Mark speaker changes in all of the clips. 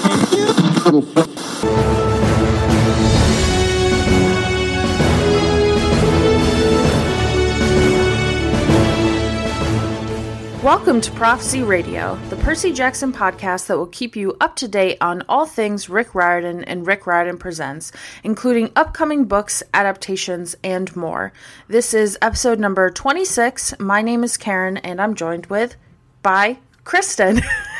Speaker 1: Welcome to Prophecy Radio, the Percy Jackson podcast that will keep you up to date on all things Rick Riordan and Rick Riordan Presents, including upcoming books, adaptations, and more. This is episode number 26. My name is Karen, and I'm joined by Kristen.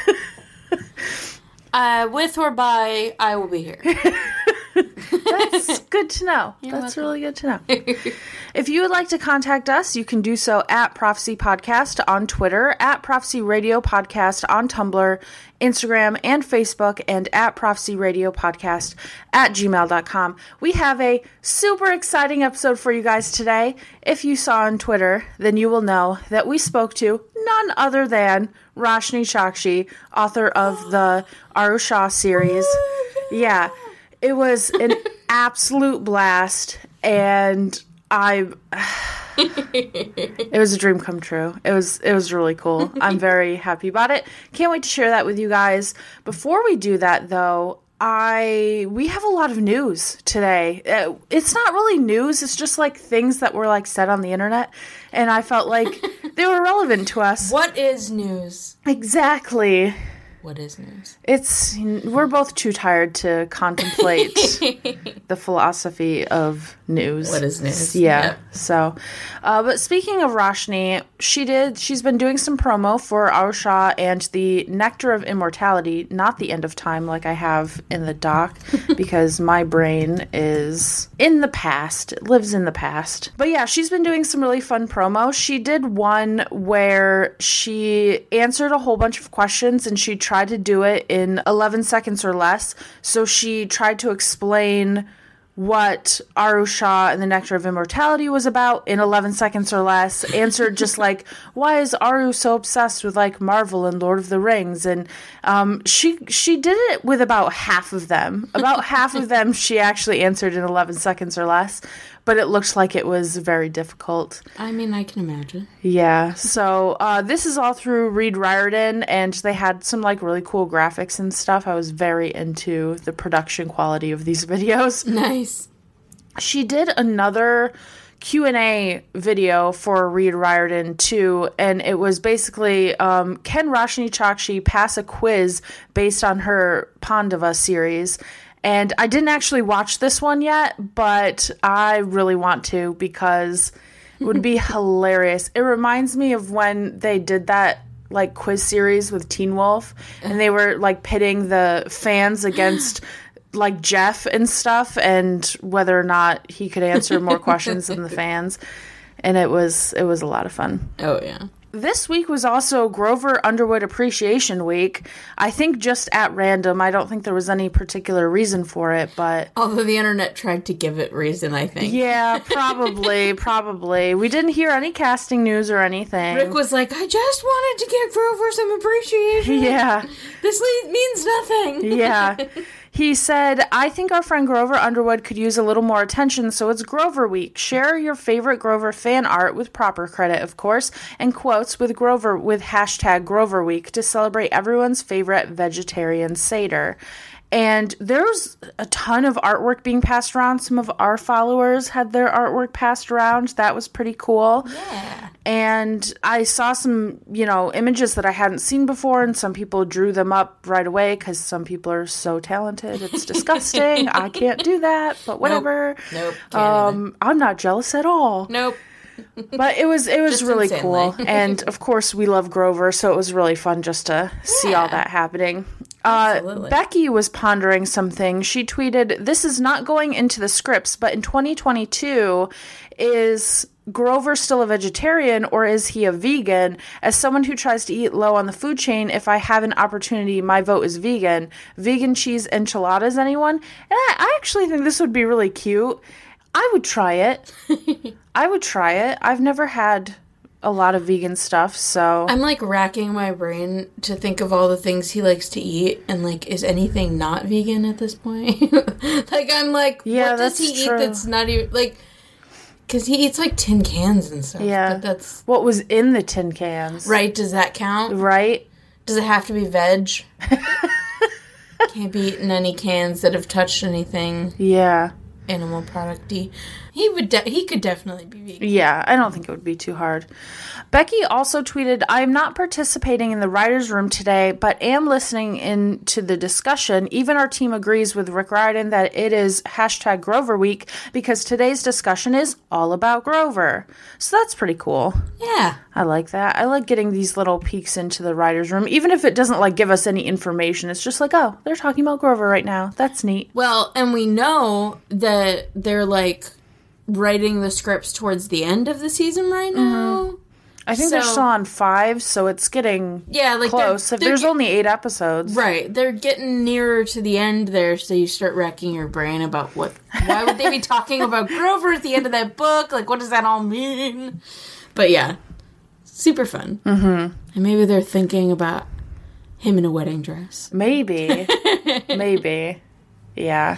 Speaker 2: With or by, I will be here.
Speaker 1: That's good to know. That's really good to know. If you would like to contact us, you can do so at Prophecy Podcast on Twitter, at Prophecy Radio Podcast on Tumblr, Instagram, and Facebook, and at Prophecy Radio Podcast at gmail.com. We have a super exciting episode for you guys today. If you saw on Twitter, then you will know that we spoke to none other than Roshni Chokshi, author of the Aru Shah series. Yeah. It was an absolute blast, and it was a dream come true. It was really cool. I'm very happy about it. Can't wait to share that with you guys. Before we do that, though, we have a lot of news today. It's not really news. It's just like things that were like said on the internet, and I felt like they were relevant to us.
Speaker 2: What is news?
Speaker 1: Exactly.
Speaker 2: What is news?
Speaker 1: We're both too tired to contemplate the philosophy of news.
Speaker 2: What is news?
Speaker 1: Yeah.
Speaker 2: Yep.
Speaker 1: So, but speaking of Roshni, she's been doing some promo for Aru Shah and the Nectar of Immortality, not the End of Time like I have in the doc, because my brain is in the past. It lives in the past. But yeah, she's been doing some really fun promo. She did one where she answered a whole bunch of questions, and she tried to do it in 11 seconds or less. So she tried to explain what Aru Shah and the Nectar of Immortality was about in 11 seconds or less. Answered just like, why is Aru so obsessed with like Marvel and Lord of the Rings? And she did it with about half of them. About half of them she actually answered in 11 seconds or less. But it looks like it was very difficult.
Speaker 2: I mean, I can imagine.
Speaker 1: Yeah. So this is all through Reed Riordan, and they had some like really cool graphics and stuff. I was very into the production quality of these videos.
Speaker 2: Nice.
Speaker 1: She did another Q&A video for Reed Riordan too, and it was basically can Roshni Chokshi pass a quiz based on her Pandava series? And I didn't actually watch this one yet, but I really want to because it would be hilarious. It reminds me of when they did that like quiz series with Teen Wolf, and they were like pitting the fans against like Jeff and stuff, and whether or not he could answer more questions than the fans. And it was a lot of fun.
Speaker 2: Oh yeah.
Speaker 1: This week was also Grover Underwood Appreciation Week. I think just at random. I don't think there was any particular reason for it, but...
Speaker 2: Although the internet tried to give it reason, I think.
Speaker 1: Yeah, probably. We didn't hear any casting news or anything.
Speaker 2: Rick was like, I just wanted to give Grover some appreciation.
Speaker 1: Yeah.
Speaker 2: This means nothing.
Speaker 1: Yeah. He said, I think our friend Grover Underwood could use a little more attention, so it's Grover Week. Share your favorite Grover fan art with proper credit, of course, and quotes with Grover with hashtag Grover Week to celebrate everyone's favorite vegetarian Seder. And there's a ton of artwork being passed around. Some of our followers had their artwork passed around. That was pretty cool.
Speaker 2: Yeah.
Speaker 1: And I saw some, images that I hadn't seen before, and some people drew them up right away because some people are so talented. It's disgusting. I can't do that, but whatever.
Speaker 2: Nope.
Speaker 1: I'm not jealous at all.
Speaker 2: Nope.
Speaker 1: But it was really
Speaker 2: insanely
Speaker 1: cool. And of course we love Grover, so it was really fun just to see all that happening. Becky was pondering something. She tweeted, "This is not going into the scripts, but in 2022, is Grover still a vegetarian or is he a vegan? As someone who tries to eat low on the food chain, if I have an opportunity, my vote is vegan. Vegan cheese enchiladas, anyone?" And I actually think this would be really cute. I would try it. I've never had a lot of vegan stuff, so...
Speaker 2: I'm, racking my brain to think of all the things he likes to eat, and, is anything not vegan at this point? I'm like,
Speaker 1: yeah,
Speaker 2: what does he eat that's not even, because he eats, tin cans and stuff.
Speaker 1: Yeah.
Speaker 2: But that's...
Speaker 1: What was in the tin cans.
Speaker 2: Right, does that count?
Speaker 1: Right.
Speaker 2: Does it have to be veg? Can't be eating any cans that have touched anything
Speaker 1: Yeah.
Speaker 2: animal product-y. He could definitely be vegan.
Speaker 1: Yeah, I don't think it would be too hard. Becky also tweeted, I am not participating in the writer's room today, but am listening in to the discussion. Even our team agrees with Rick Riordan that it is hashtag Grover Week because today's discussion is all about Grover. So that's pretty cool.
Speaker 2: Yeah.
Speaker 1: I like that. I like getting these little peeks into the writer's room, even if it doesn't like give us any information. It's just like, oh, they're talking about Grover right now. That's neat.
Speaker 2: Well, and we know that they're like writing the scripts towards the end of the season right now.
Speaker 1: I think they're still on 5, so it's getting close. If there's only 8 episodes.
Speaker 2: Right. They're getting nearer to the end there, so you start racking your brain about why would they be talking about Grover at the end of that book? Like, what does that all mean? But yeah, super fun. Mm-hmm. And maybe they're thinking about him in a wedding dress.
Speaker 1: Maybe. Maybe. Yeah.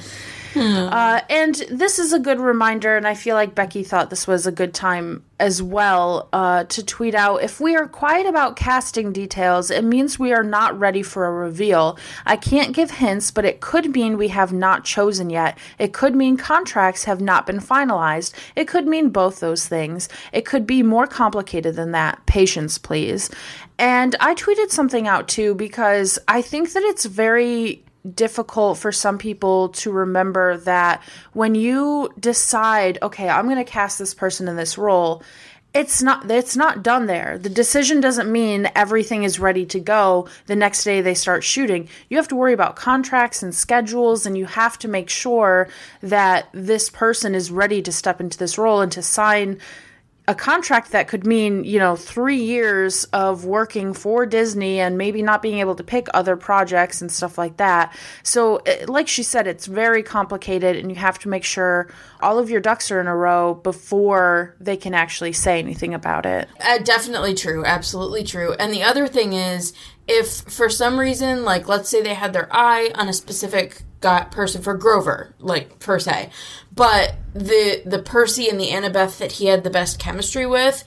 Speaker 1: And this is a good reminder, and I feel like Becky thought this was a good time as well to tweet out, if we are quiet about casting details, it means we are not ready for a reveal. I can't give hints, but it could mean we have not chosen yet. It could mean contracts have not been finalized. It could mean both those things. It could be more complicated than that. Patience, please. And I tweeted something out too because I think that it's very difficult for some people to remember that when you decide, okay, I'm going to cast this person in this role, it's not done there. The decision doesn't mean everything is ready to go the next day they start shooting. You have to worry about contracts and schedules, and you have to make sure that this person is ready to step into this role and to sign a contract that could mean, 3 years of working for Disney and maybe not being able to pick other projects and stuff like that. So, like she said, it's very complicated, and you have to make sure all of your ducks are in a row before they can actually say anything about it.
Speaker 2: Definitely true. Absolutely true. And the other thing is, if for some reason, like, let's say they had their eye on a specific person for Grover, like, per se, but the Percy and the Annabeth that he had the best chemistry with,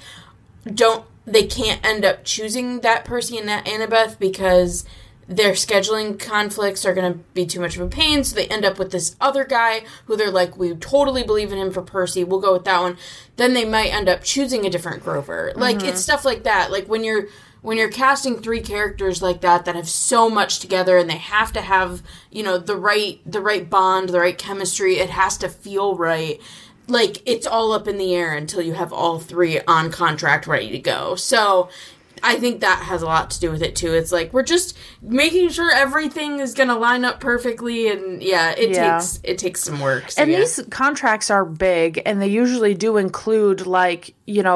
Speaker 2: they can't end up choosing that Percy and that Annabeth because their scheduling conflicts are going to be too much of a pain, so they end up with this other guy who they're like, we totally believe in him for Percy, we'll go with that one. Then they might end up choosing a different Grover. Like, it's stuff like that. Like, when you're casting 3 characters like that have so much together and they have to have, the right bond, the right chemistry, it has to feel right. Like, it's all up in the air until you have all 3 on contract ready to go. So I think that has a lot to do with it too. It's like, we're just making sure everything is going to line up perfectly, and it takes some work. So,
Speaker 1: and these contracts are big, and they usually do include, like,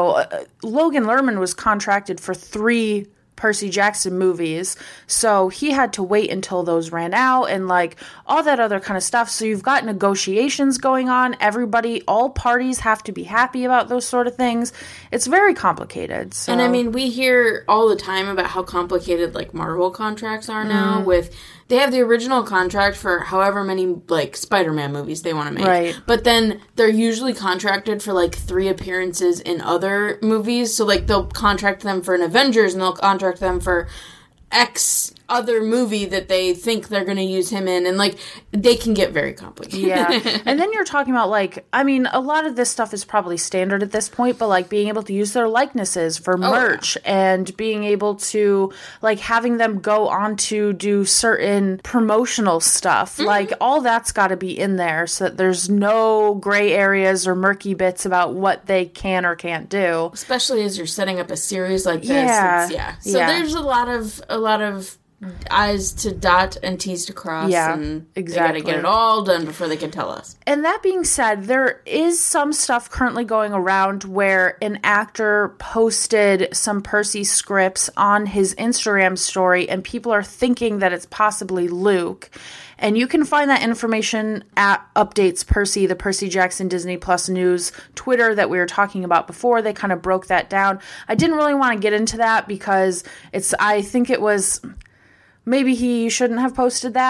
Speaker 1: Logan Lerman was contracted for 3 Percy Jackson movies, so he had to wait until those ran out and like all that other kind of stuff. So you've got negotiations going on. All parties have to be happy about those sort of things. It's very complicated. So.
Speaker 2: And I mean, we hear all the time about how complicated like Marvel contracts are now. They have the original contract for however many like Spider-Man movies they want to make.
Speaker 1: Right.
Speaker 2: But then they're usually contracted for like 3 appearances in other movies. So like they'll contract them for an Avengers and they'll contract them for X other movie that they think they're going to use him in, and like they can get very complicated.
Speaker 1: Yeah. And then you're talking about like, I mean, a lot of this stuff is probably standard at this point, but like being able to use their likenesses for merch and being able to like having them go on to do certain promotional stuff. Like all that's got to be in there so that there's no gray areas or murky bits about what they can or can't do.
Speaker 2: Especially as you're setting up a series like this.
Speaker 1: Yeah.
Speaker 2: So there's a lot of I's to dot and T's to cross.
Speaker 1: Yeah,
Speaker 2: and
Speaker 1: exactly.
Speaker 2: They gotta get it all done before they can tell us.
Speaker 1: And that being said, there is some stuff currently going around where an actor posted some Percy scripts on his Instagram story, and people are thinking that it's possibly Luke. And you can find that information at Updates Percy, the Percy Jackson Disney Plus News Twitter that we were talking about before. They kind of broke that down. I didn't really want to get into that because I think it was... Maybe he shouldn't have posted that.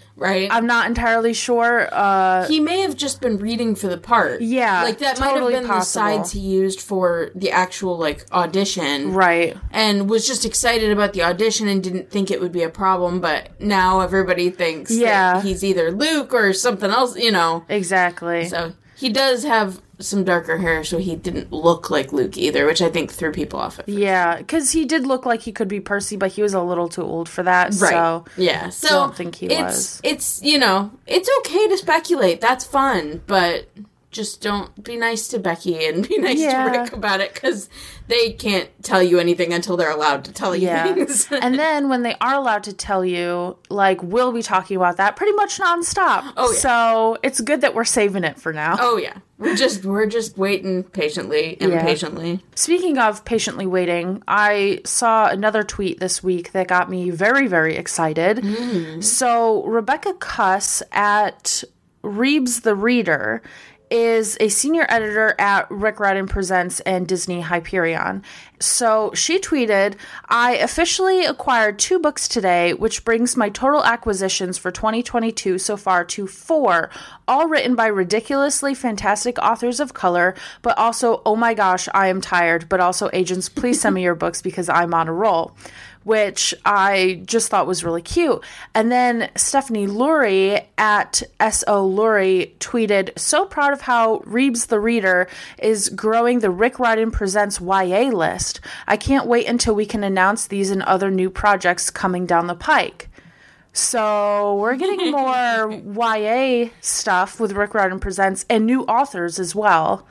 Speaker 2: right?
Speaker 1: I'm not entirely sure.
Speaker 2: He may have just been reading for the part.
Speaker 1: Yeah,
Speaker 2: like that
Speaker 1: totally
Speaker 2: might have been
Speaker 1: possible.
Speaker 2: the sides he used for the actual like audition,
Speaker 1: right?
Speaker 2: And was just excited about the audition and didn't think it would be a problem. But now everybody thinks that he's either Luke or something else, you know.
Speaker 1: Exactly.
Speaker 2: So he does have some darker hair, so he didn't look like Luke either, which I think threw people off at first.
Speaker 1: Yeah, because he did look like he could be Percy, but he was a little too old for that.
Speaker 2: Right.
Speaker 1: So
Speaker 2: yeah. So
Speaker 1: don't think he was.
Speaker 2: It's, you know, it's okay to speculate. That's fun, but just don't be nice to Becky and be nice to Rick about it, because they can't tell you anything until they're allowed to tell you things.
Speaker 1: And then when they are allowed to tell you, like, we'll be talking about that pretty much nonstop.
Speaker 2: Oh, yeah.
Speaker 1: So it's good that we're saving it for now.
Speaker 2: Oh, yeah. We're just waiting patiently and patiently.
Speaker 1: Speaking of patiently waiting, I saw another tweet this week that got me very, very excited. So Rebecca Kuss at Reebs the Reader is a senior editor at Rick Riordan Presents and Disney Hyperion. So she tweeted, I officially acquired 2 books today, which brings my total acquisitions for 2022 so far to 4, all written by ridiculously fantastic authors of color, but also, oh my gosh, I am tired, but also agents, please send me your books because I'm on a roll. Which I just thought was really cute. And then Stephanie Lurie at S.O. Lurie tweeted, so proud of how Reebs the Reader is growing the Rick Riordan Presents YA list. I can't wait until we can announce these and other new projects coming down the pike. So we're getting more YA stuff with Rick Riordan Presents and new authors as well.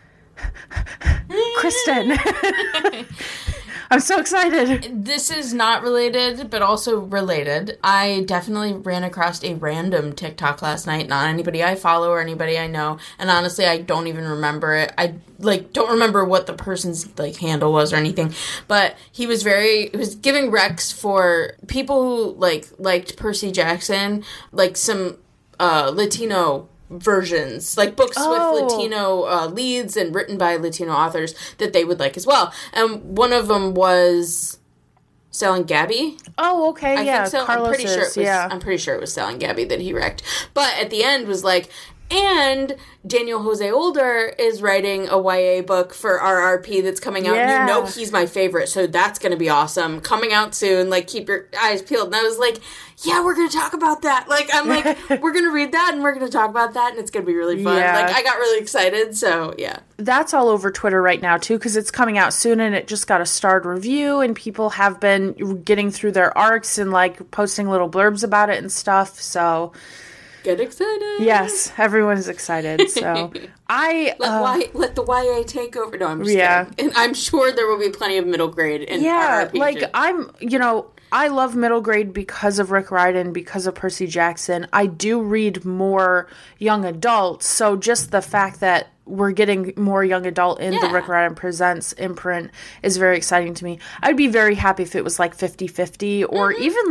Speaker 1: Kristen. I'm so excited.
Speaker 2: This is not related, but also related. I definitely ran across a random TikTok last night, not anybody I follow or anybody I know, and honestly, I don't even remember it. I, don't remember what the person's, handle was or anything, but he was giving recs for people who, liked Percy Jackson, some, Latino versions, books with Latino leads and written by Latino authors that they would like as well. And one of them was Sal and Gabby.
Speaker 1: Oh, okay,
Speaker 2: I think so. I'm pretty sure it was Sal and Gabby that he wrecked. But at the end was and Daniel Jose Older is writing a YA book for RRP that's coming out.
Speaker 1: Yeah.
Speaker 2: You know he's my favorite, so that's going to be awesome. Coming out soon. Keep your eyes peeled. And I was yeah, we're going to talk about that. We're going to read that and we're going to talk about that and it's going to be really fun.
Speaker 1: Yeah.
Speaker 2: I got really excited, so yeah.
Speaker 1: That's all over Twitter right now, too, because it's coming out soon and it just got a starred review and people have been getting through their arcs and, posting little blurbs about it and stuff, so...
Speaker 2: Get excited.
Speaker 1: Yes, everyone is excited. So
Speaker 2: let the YA take over. No, I'm just kidding. And I'm sure there will be plenty of middle grade in RRP.
Speaker 1: I love middle grade because of Rick Riordan, because of Percy Jackson. I do read more young adults, so just the fact that we're getting more young adult in the Rick Riordan Presents imprint is very exciting to me. I'd be very happy if it was 50-50 or even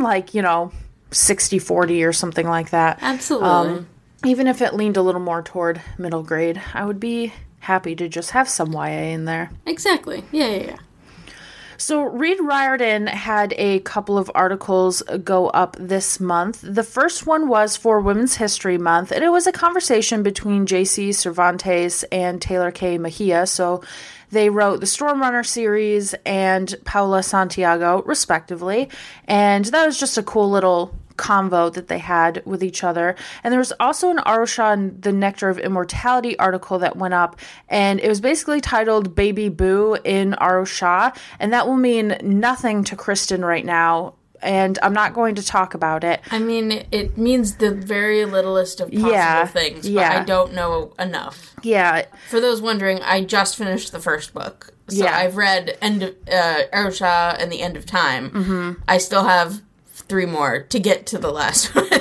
Speaker 1: 60-40 or something like that.
Speaker 2: Absolutely.
Speaker 1: Even if it leaned a little more toward middle grade, I would be happy to just have some YA in there.
Speaker 2: Exactly. Yeah.
Speaker 1: So Reed Riordan had a couple of articles go up this month. The first one was for Women's History Month, and it was a conversation between J.C. Cervantes and Taylor K. Mejia. So they wrote the Stormrunner series and Paula Santiago, respectively. And that was just a cool little convo that they had with each other. And there was also an Arusha and the Nectar of Immortality article that went up, and it was basically titled Baby Boo in Arusha, and that will mean nothing to Kristen right now, and I'm not going to talk about it.
Speaker 2: I mean, it means the very littlest of possible things, but I don't know enough.
Speaker 1: Yeah.
Speaker 2: For those wondering, I just finished the first book. So I've read Arusha and the End of Time. Mm-hmm. I still have 3 more to get to the last one.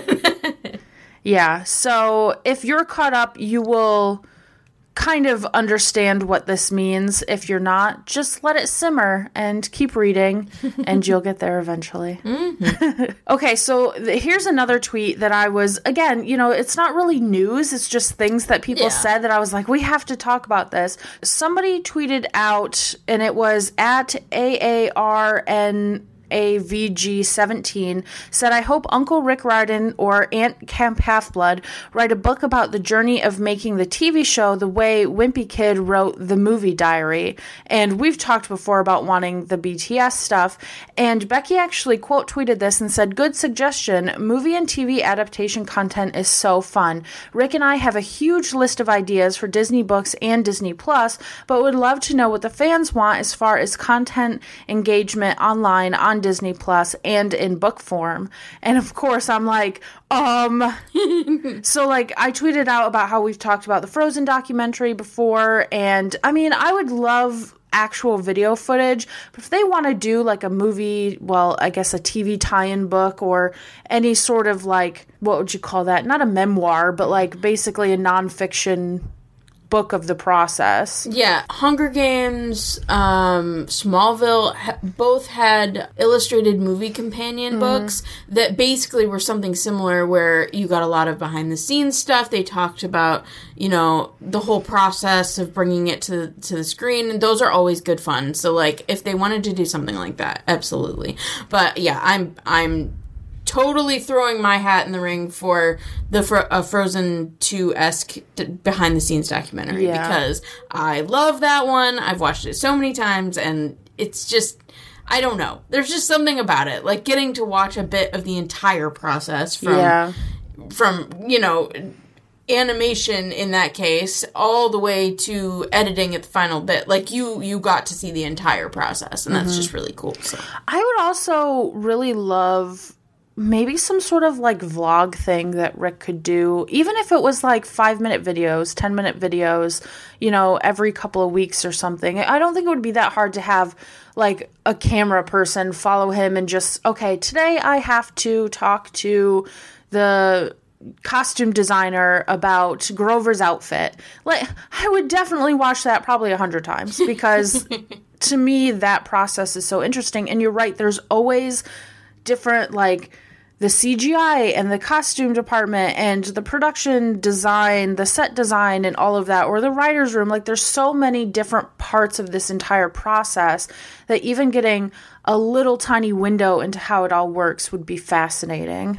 Speaker 1: Yeah, so if you're caught up, you will kind of understand what this means. If you're not, just let it simmer and keep reading, and you'll get there eventually. Mm-hmm. Okay, so here's another tweet that I was, again, it's not really news. It's just things that people said that I was we have to talk about this. Somebody tweeted out, and it was at AARN AVG17 said, I hope Uncle Rick Riordan or Aunt Camp Half-Blood write a book about the journey of making the TV show the way Wimpy Kid wrote the movie Diary. And we've talked before about wanting the BTS stuff. And Becky actually quote tweeted this and said, good suggestion. Movie and TV adaptation content is so fun. Rick and I have a huge list of ideas for Disney books and Disney Plus, but would love to know what the fans want as far as content engagement online on Disney Plus and in book form. And of course, I'm like, so like I tweeted out about how we've talked about the Frozen documentary before. And I mean, I would love actual video footage, but if they want to do like a movie, well, I guess a TV tie-in book or any sort of like, what would you call that? Not a memoir, but like basically a nonfiction book of the process.
Speaker 2: Yeah. Hunger Games, Smallville, both had illustrated movie companion books that basically were something similar where you got a lot of behind the scenes stuff. They talked about, you know, the whole process of bringing it to the screen. And those are always good fun. So like if they wanted to do something like that, absolutely. But yeah, I'm totally throwing my hat in the ring for the Frozen 2-esque behind-the-scenes documentary because I love that one. I've watched it so many times, and it's just, I don't know. There's just something about it. Like, getting to watch a bit of the entire process from you know, animation in that case, all the way to editing at the final bit. Like, you got to see the entire process, and that's just really cool. So
Speaker 1: I would also really love maybe some sort of like vlog thing that Rick could do, even if it was like 5-minute videos, 10-minute videos, you know, every couple of weeks or something. I don't think it would be that hard to have like a camera person follow him and just, okay, today I have to talk to the costume designer about Grover's outfit. Like, I would definitely watch that probably 100 times because to me that process is so interesting. And you're right, there's always different, like, the CGI and the costume department and the production design, the set design and all of that, or the writer's room. Like, there's so many different parts of this entire process that even getting a little tiny window into how it all works would be fascinating.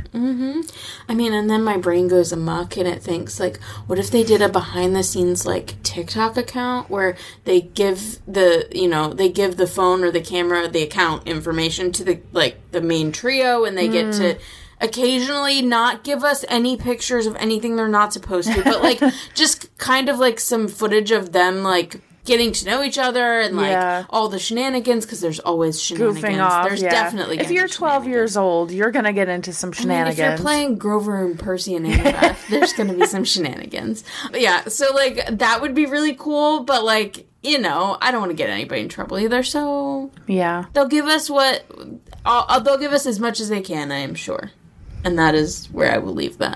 Speaker 2: I mean, and then my brain goes amok and it thinks, like, what if they did a behind-the-scenes, like, TikTok account where they give they give the phone or the camera, the account information to the main trio, and they get to occasionally not give us any pictures of anything they're not supposed to, but, like, just kind of, like, some footage of them, like, getting to know each other and like all the shenanigans, because there's always shenanigans.
Speaker 1: Goofing off,
Speaker 2: there's definitely
Speaker 1: if you're 12 years old, you're gonna get into some shenanigans.
Speaker 2: I mean, if you're playing Grover and Percy and Annabeth, there's gonna be some shenanigans. But yeah, so like that would be really cool, but like, you know, I don't want to get anybody in trouble either, so
Speaker 1: yeah,
Speaker 2: they'll give us they'll give us as much as they can, I am sure, and that is where I will leave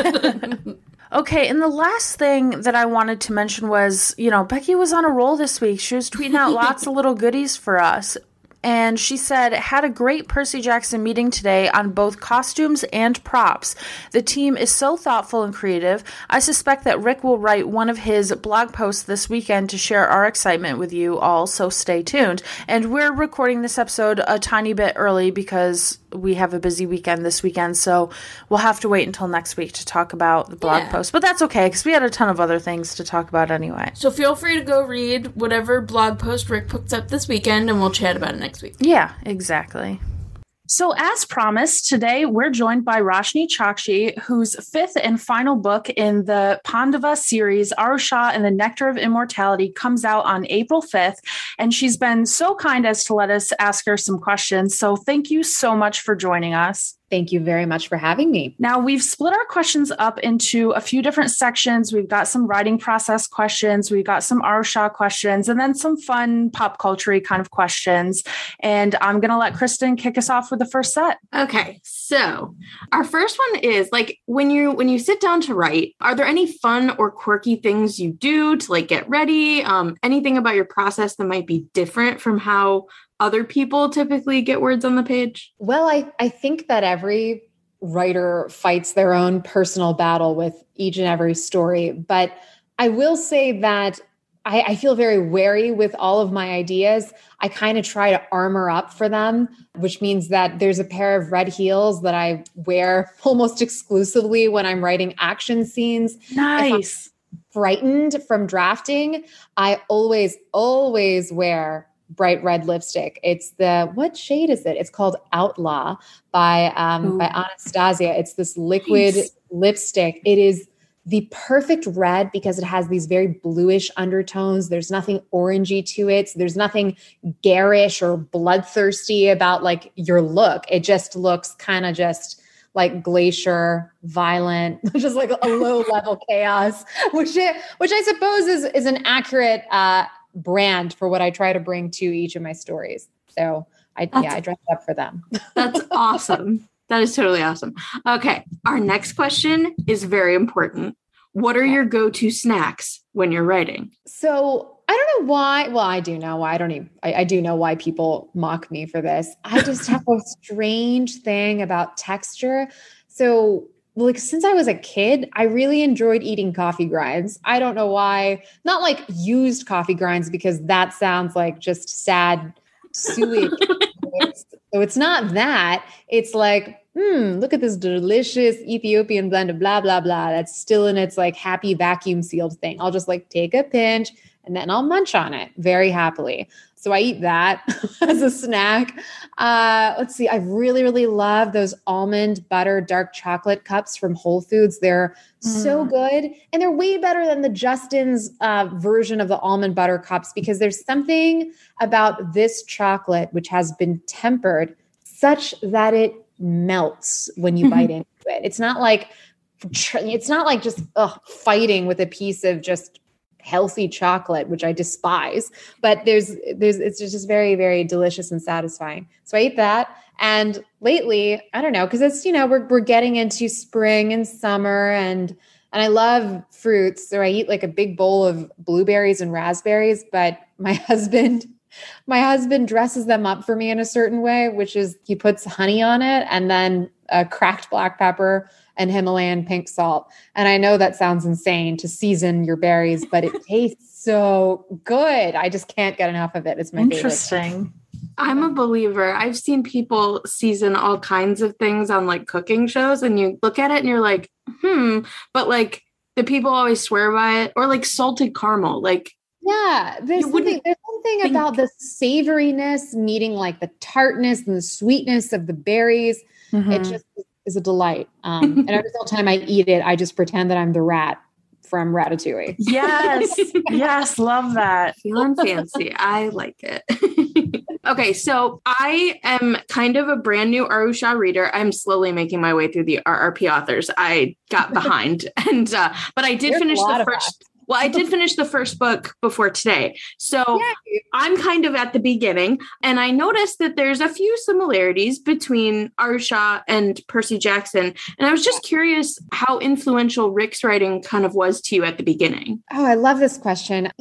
Speaker 2: that.
Speaker 1: Okay, and the last thing that I wanted to mention was, you know, Becky was on a roll this week. She was tweeting out lots of little goodies for us. And she said, had a great Percy Jackson meeting today on both costumes and props. The team is so thoughtful and creative. I suspect that Rick will write one of his blog posts this weekend to share our excitement with you all, so stay tuned. And we're recording this episode a tiny bit early because we have a busy weekend this weekend, so we'll have to wait until next week to talk about the blog post. But that's okay, because we had a ton of other things to talk about anyway.
Speaker 2: So feel free to go read whatever blog post Rick puts up this weekend, and we'll chat about it next week.
Speaker 1: Yeah, exactly. So as promised, today we're joined by Roshni Chokshi, whose fifth and final book in the Pandava series, Arusha and the Nectar of Immortality, comes out on April 5th. And she's been so kind as to let us ask her some questions. So thank you so much for joining us.
Speaker 3: Thank you very much for having me.
Speaker 1: Now, we've split our questions up into a few different sections. We've got some writing process questions, we've got some Arusha questions, and then some fun pop culture kind of questions. And I'm going to let Kristen kick us off with the first set.
Speaker 4: Okay, so our first one is, like, when you sit down to write, are there any fun or quirky things you do to, like, get ready? Anything about your process that might be different from how other people typically get words on the page?
Speaker 3: Well, I think that every writer fights their own personal battle with each and every story. But I will say that I feel very wary with all of my ideas. I kind of try to armor up for them, which means that there's a pair of red heels that I wear almost exclusively when I'm writing action scenes.
Speaker 1: Nice.
Speaker 3: If I'm frightened from drafting, I always wear bright red lipstick. It's what shade is it? It's called Outlaw by Anastasia. It's this liquid lipstick. It is the perfect red because it has these very bluish undertones. There's nothing orangey to it. So there's nothing garish or bloodthirsty about like your look. It just looks kind of just like glacier, violent, just like a low level chaos, which I suppose is an accurate brand for what I try to bring to each of my stories. So I dress up for them.
Speaker 4: That's awesome. That is totally awesome. Okay. Our next question is very important. What are your go-to snacks when you're writing?
Speaker 3: So I don't know why. Well, I do know why. I do know why people mock me for this. I just have a strange thing about texture. So like since I was a kid, I really enjoyed eating coffee grinds. I don't know why. Not like used coffee grinds because that sounds like just sad sewage. So it's not that. It's like, look at this delicious Ethiopian blend of blah, blah, blah. That's still in its like happy vacuum sealed thing. I'll just like take a pinch and then I'll munch on it very happily. So I eat that as a snack. Let's see. I really, really love those almond butter dark chocolate cups from Whole Foods. They're so good. And they're way better than the Justin's version of the almond butter cups because there's something about this chocolate which has been tempered such that it melts when you bite into it. It's not like just fighting with a piece of just healthy chocolate, which I despise, but it's just very, very delicious and satisfying. So I eat that. And lately, I don't know, cause it's, we're getting into spring and summer and I love fruits. So I eat like a big bowl of blueberries and raspberries, but my husband dresses them up for me in a certain way, which is he puts honey on it and then cracked black pepper and Himalayan pink salt. And I know that sounds insane to season your berries, but it tastes so good. I just can't get enough of it. It's my favorite.
Speaker 1: Interesting.
Speaker 4: I'm a believer. I've seen people season all kinds of things on like cooking shows and you look at it and you're like, but like the people always swear by it or like salted caramel, like
Speaker 3: yeah, there's something about the savoriness meeting like the tartness and the sweetness of the berries. It just is a delight. And every single time I eat it, I just pretend that I'm the rat from Ratatouille.
Speaker 1: Yes. Yes. Love that.
Speaker 4: Feeling fancy. I like it. Okay. So I am kind of a brand new Arusha reader. I'm slowly making my way through the RRP authors. I got behind but I did finish the first. Well, I did finish the first book before today. So I'm kind of at the beginning and I noticed that there's a few similarities between Arusha and Percy Jackson. And I was just curious how influential Rick's writing kind of was to you at the beginning.
Speaker 3: Oh, I love this question.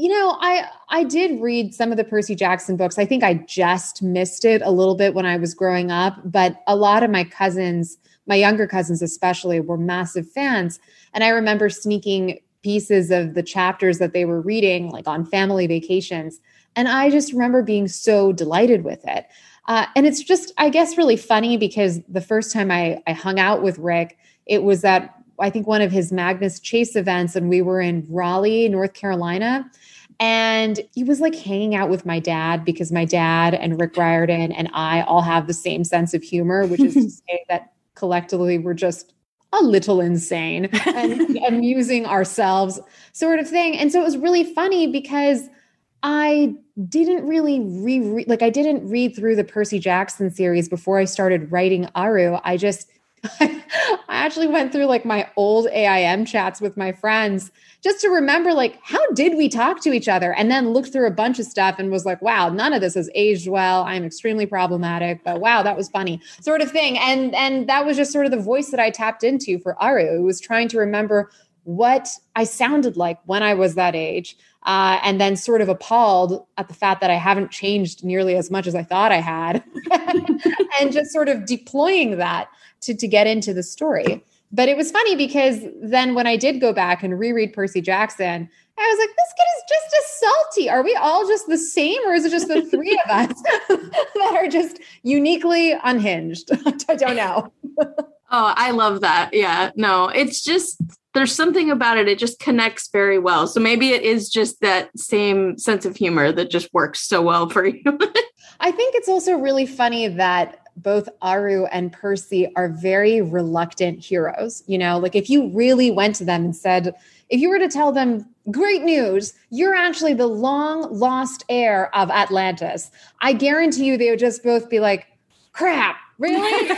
Speaker 3: I did read some of the Percy Jackson books. I think I just missed it a little bit when I was growing up, but a lot of my cousins, my younger cousins especially, were massive fans. And I remember sneaking pieces of the chapters that they were reading, like on family vacations. And I just remember being so delighted with it. And it's just, I guess, really funny because the first time I hung out with Rick, it was at, I think, one of his Magnus Chase events, and we were in Raleigh, North Carolina. And he was like hanging out with my dad because my dad and Rick Riordan and I all have the same sense of humor, which is to say that collectively we're just a little insane and amusing ourselves sort of thing. And so it was really funny because I didn't really I didn't read through the Percy Jackson series before I started writing Aru. I actually went through like my old AIM chats with my friends just to remember like, how did we talk to each other? And then looked through a bunch of stuff and was like, wow, none of this has aged well. I'm extremely problematic, but wow, that was funny sort of thing. And that was just sort of the voice that I tapped into for Aru. It was trying to remember what I sounded like when I was that age. And then sort of appalled at the fact that I haven't changed nearly as much as I thought I had and just sort of deploying that to get into the story. But it was funny because then when I did go back and reread Percy Jackson, I was like, this kid is just as salty. Are we all just the same? Or is it just the three of us that are just uniquely unhinged? I don't know.
Speaker 4: Oh, I love that. Yeah, no, it's just, there's something about it. It just connects very well. So maybe it is just that same sense of humor that just works so well for you.
Speaker 3: I think it's also really funny that both Aru and Percy are very reluctant heroes. You know, like if you really went to them and said, if you were to tell them, great news, you're actually the long lost heir of Atlantis, I guarantee you they would just both be like, crap, really? No,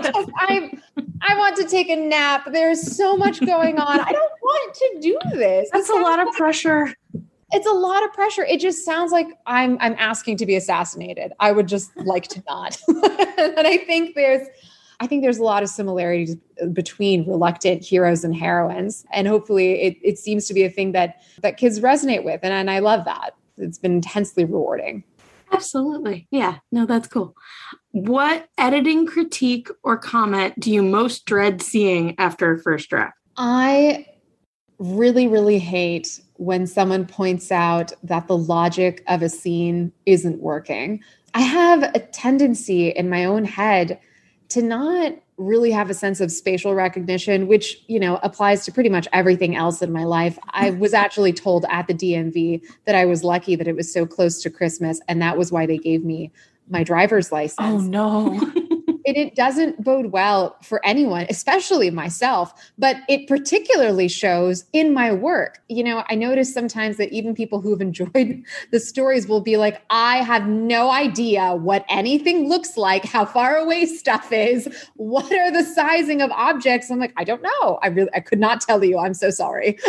Speaker 3: I want to take a nap. There's so much going on. I don't want to do this.
Speaker 4: That's a lot of pressure.
Speaker 3: It's a lot of pressure. It just sounds like I'm asking to be assassinated. I would just like to not. And I think there's a lot of similarities between reluctant heroes and heroines. And hopefully it seems to be a thing that kids resonate with. And I love that. It's been intensely rewarding.
Speaker 4: Absolutely. Yeah. No, that's cool. What editing critique or comment do you most dread seeing after a first draft?
Speaker 3: I really, really hate when someone points out that the logic of a scene isn't working. I have a tendency in my own head to not really have a sense of spatial recognition, which, you know, applies to pretty much everything else in my life. I was actually told at the DMV that I was lucky that it was so close to Christmas, and that was why they gave me my driver's license.
Speaker 1: Oh, no.
Speaker 3: It doesn't bode well for anyone, especially myself, but it particularly shows in my work. You know, I notice sometimes that even people who've enjoyed the stories will be like, I have no idea what anything looks like, how far away stuff is, what are the sizing of objects. I'm like, I don't know. I could not tell you. I'm so sorry.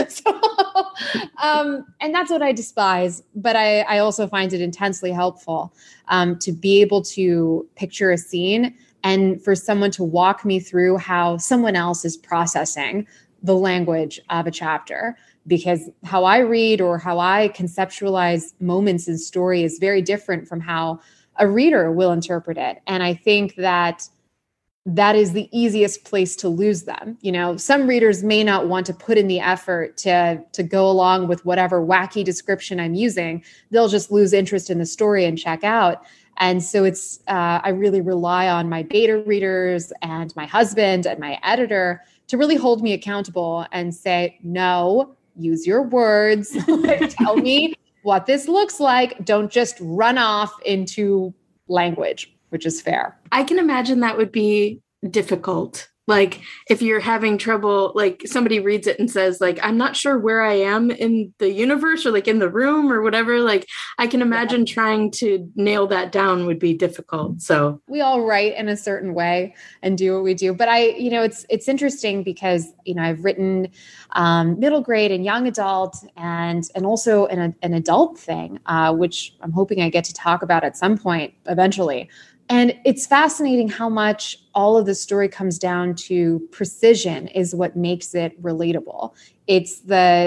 Speaker 3: And that's what I despise. But I also find it intensely helpful to be able to picture a scene and for someone to walk me through how someone else is processing the language of a chapter. Because how I read or how I conceptualize moments in story is very different from how a reader will interpret it. And I think that is the easiest place to lose them. You know, some readers may not want to put in the effort to go along with whatever wacky description I'm using. They'll just lose interest in the story and check out. And so I really rely on my beta readers and my husband and my editor to really hold me accountable and say, no, use your words. Tell me what this looks like. Don't just run off into language, which is fair.
Speaker 4: I can imagine that would be difficult. Like if you're having trouble, like somebody reads it and says like, I'm not sure where I am in the universe or like in the room or whatever. Like I can imagine trying to nail that down would be difficult. So
Speaker 3: we all write in a certain way and do what we do. But it's interesting because, I've written middle grade and young adult and also an adult thing, which I'm hoping I get to talk about at some point eventually. And it's fascinating how much all of the story comes down to precision is what makes it relatable. It's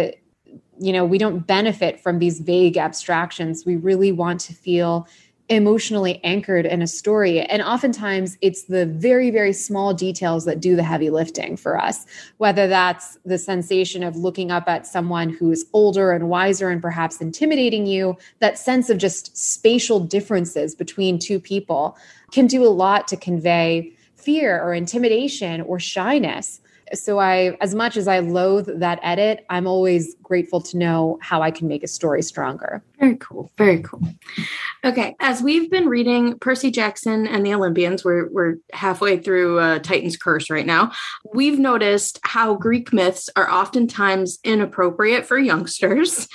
Speaker 3: we don't benefit from these vague abstractions. We really want to feel emotionally anchored in a story. And oftentimes it's the very, very small details that do the heavy lifting for us, whether that's the sensation of looking up at someone who is older and wiser and perhaps intimidating you, that sense of just spatial differences between two people can do a lot to convey fear or intimidation or shyness. So as much as I loathe that edit, I'm always grateful to know how I can make a story stronger.
Speaker 4: Very cool. Very cool. Okay. As we've been reading Percy Jackson and the Olympians, we're halfway through Titan's Curse right now. We've noticed how Greek myths are oftentimes inappropriate for youngsters.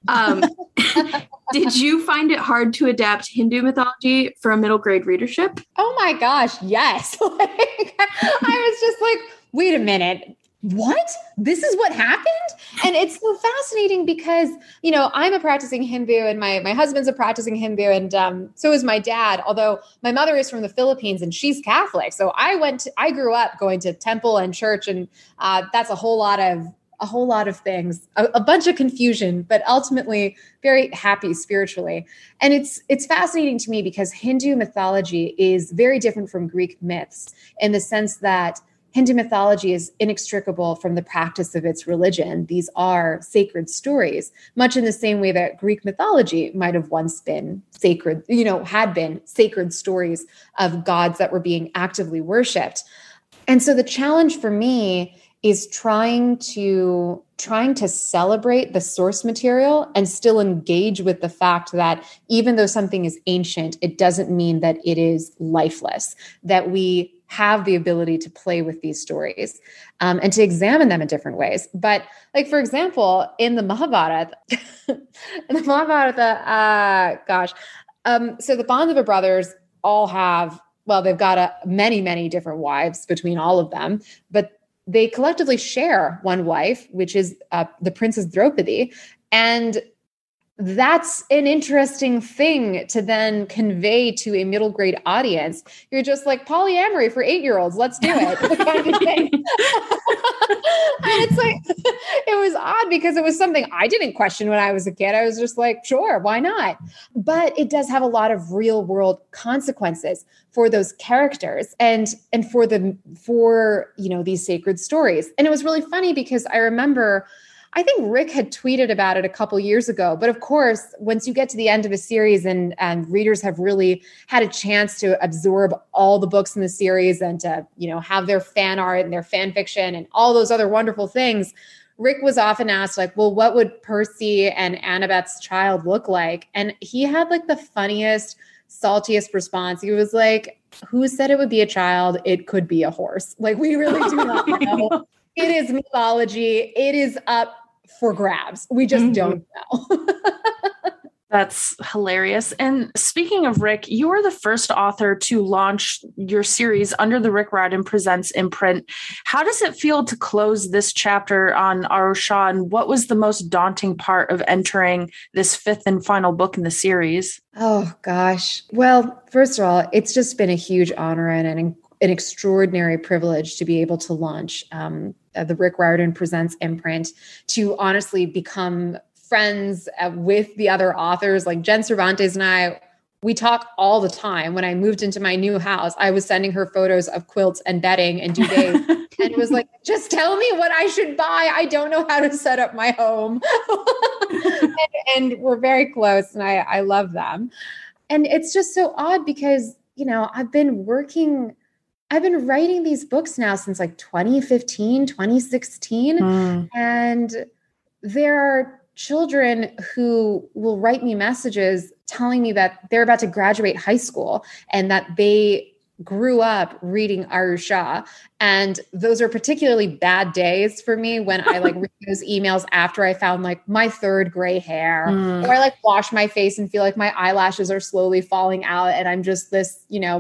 Speaker 4: Did you find it hard to adapt Hindu mythology for a middle grade readership?
Speaker 3: Oh my gosh, yes. I was just like, wait a minute. What? This is what happened? And it's so fascinating because, I'm a practicing Hindu and my husband's a practicing Hindu and so is my dad, although my mother is from the Philippines and she's Catholic. So I grew up going to temple and church and that's a whole lot of things, a bunch of confusion, but ultimately very happy spiritually. And it's fascinating to me because Hindu mythology is very different from Greek myths in the sense that Hindu mythology is inextricable from the practice of its religion. These are sacred stories, much in the same way that Greek mythology might have once been sacred, had been sacred stories of gods that were being actively worshipped. And so the challenge for me is trying to celebrate the source material and still engage with the fact that even though something is ancient, it doesn't mean that it is lifeless, that we have the ability to play with these stories and to examine them in different ways. But like, for example, in the Mahabharata, so the Pandava brothers all have, they've got many, many different wives between all of them, but they collectively share one wife, which is the Princess Draupadi. And that's an interesting thing to then convey to a middle grade audience. You're just like, polyamory for 8-year-olds, let's do it. Kind of thing. And it's like, it was odd because it was something I didn't question when I was a kid. I was just like, sure, why not? But it does have a lot of real world consequences for those characters and for these sacred stories. And it was really funny because I remember, I think Rick had tweeted about it a couple years ago. But of course, once you get to the end of a series and readers have really had a chance to absorb all the books in the series and to, have their fan art and their fan fiction and all those other wonderful things, Rick was often asked, like, well, what would Percy and Annabeth's child look like? And he had like the funniest, saltiest response. He was like, who said it would be a child? It could be a horse. Like, we really do not know. It is mythology. It is up for grabs. We just don't know.
Speaker 1: That's hilarious. And speaking of Rick, you were the first author to launch your series under the Rick Riordan Presents imprint. How does it feel to close this chapter on Arusha? And what was the most daunting part of entering this 5th and final book in the series?
Speaker 3: Oh, gosh. Well, first of all, it's just been a huge honor and an extraordinary privilege to be able to launch the Rick Riordan Presents imprint, to honestly become friends with the other authors. Like Jen Cervantes and I, we talk all the time. When I moved into my new house, I was sending her photos of quilts and bedding and duvets. And it was like, just tell me what I should buy. I don't know how to set up my home. and we're very close and I love them. And it's just so odd because, I've been writing these books now since like 2015, 2016. And there are children who will write me messages telling me that they're about to graduate high school and that they grew up reading Arusha. And those are particularly bad days for me when I read those emails after I found my third gray hair, or I wash my face and feel like my eyelashes are slowly falling out. And I'm just this,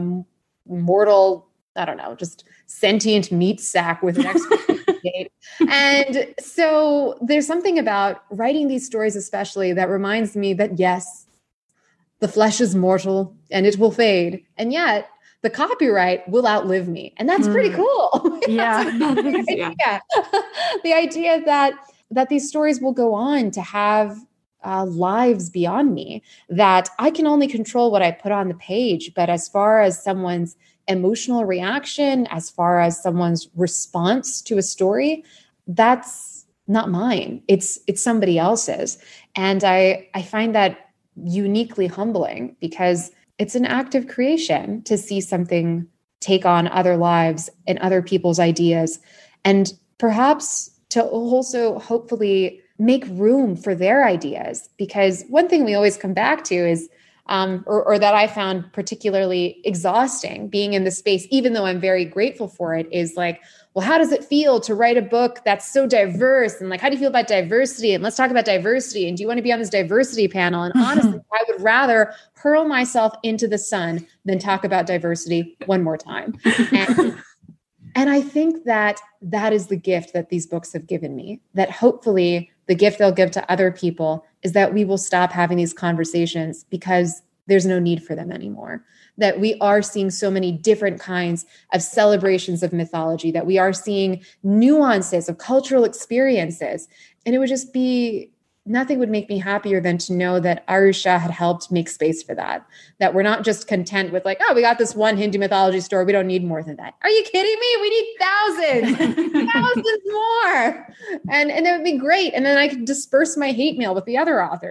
Speaker 3: mortal, I don't know, just sentient meat sack with an expiration date. And so there's something about writing these stories, especially, that reminds me that yes, the flesh is mortal and it will fade. And yet the copyright will outlive me. And that's pretty cool.
Speaker 1: Yeah.
Speaker 3: The idea that these stories will go on to have lives beyond me, that I can only control what I put on the page. But as far as someone's emotional reaction, as far as someone's response to a story, that's not mine. It's somebody else's. And I find that uniquely humbling because it's an act of creation to see something take on other lives and other people's ideas, and perhaps to also hopefully make room for their ideas. Because one thing we always come back to is or that I found particularly exhausting being in the space, even though I'm very grateful for it, is well, how does it feel to write a book that's so diverse? And how do you feel about diversity? And let's talk about diversity. And do you want to be on this diversity panel? And honestly, I would rather hurl myself into the sun than talk about diversity one more time. And I think that is the gift that these books have given me, that hopefully the gift they'll give to other people is that we will stop having these conversations because there's no need for them anymore. That we are seeing so many different kinds of celebrations of mythology, that we are seeing nuances of cultural experiences. And it would just be nothing would make me happier than to know that Arusha had helped make space for that. That we're not just content with like, oh, we got this one Hindu mythology store. We don't need more than that. Are you kidding me? We need thousands, thousands more. And that would be great. And then I could disperse my hate mail with the other authors.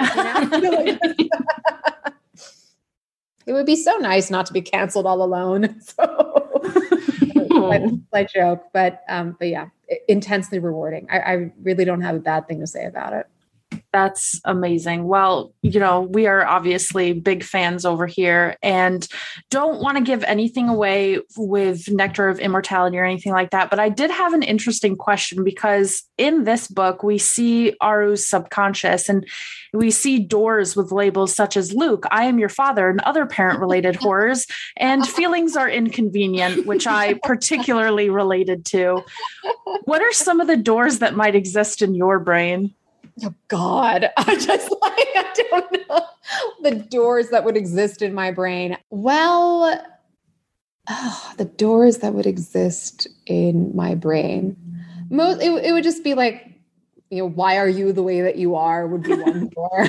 Speaker 3: It would be so nice not to be canceled all alone. So I joke, but yeah, intensely rewarding. I really don't have a bad thing to say about it.
Speaker 1: That's amazing. Well, we are obviously big fans over here and don't want to give anything away with Nectar of Immortality or anything like that. But I did have an interesting question because in this book, we see Aru's subconscious and we see doors with labels such as Luke, I am your father, and other parent-related horrors, and feelings are inconvenient, which I particularly related to. What are some of the doors that might exist in your brain?
Speaker 3: Oh God, I don't know the doors that would exist in my brain. Well, the doors that would exist in my brain. It would just be like, why are you the way that you are would be one door.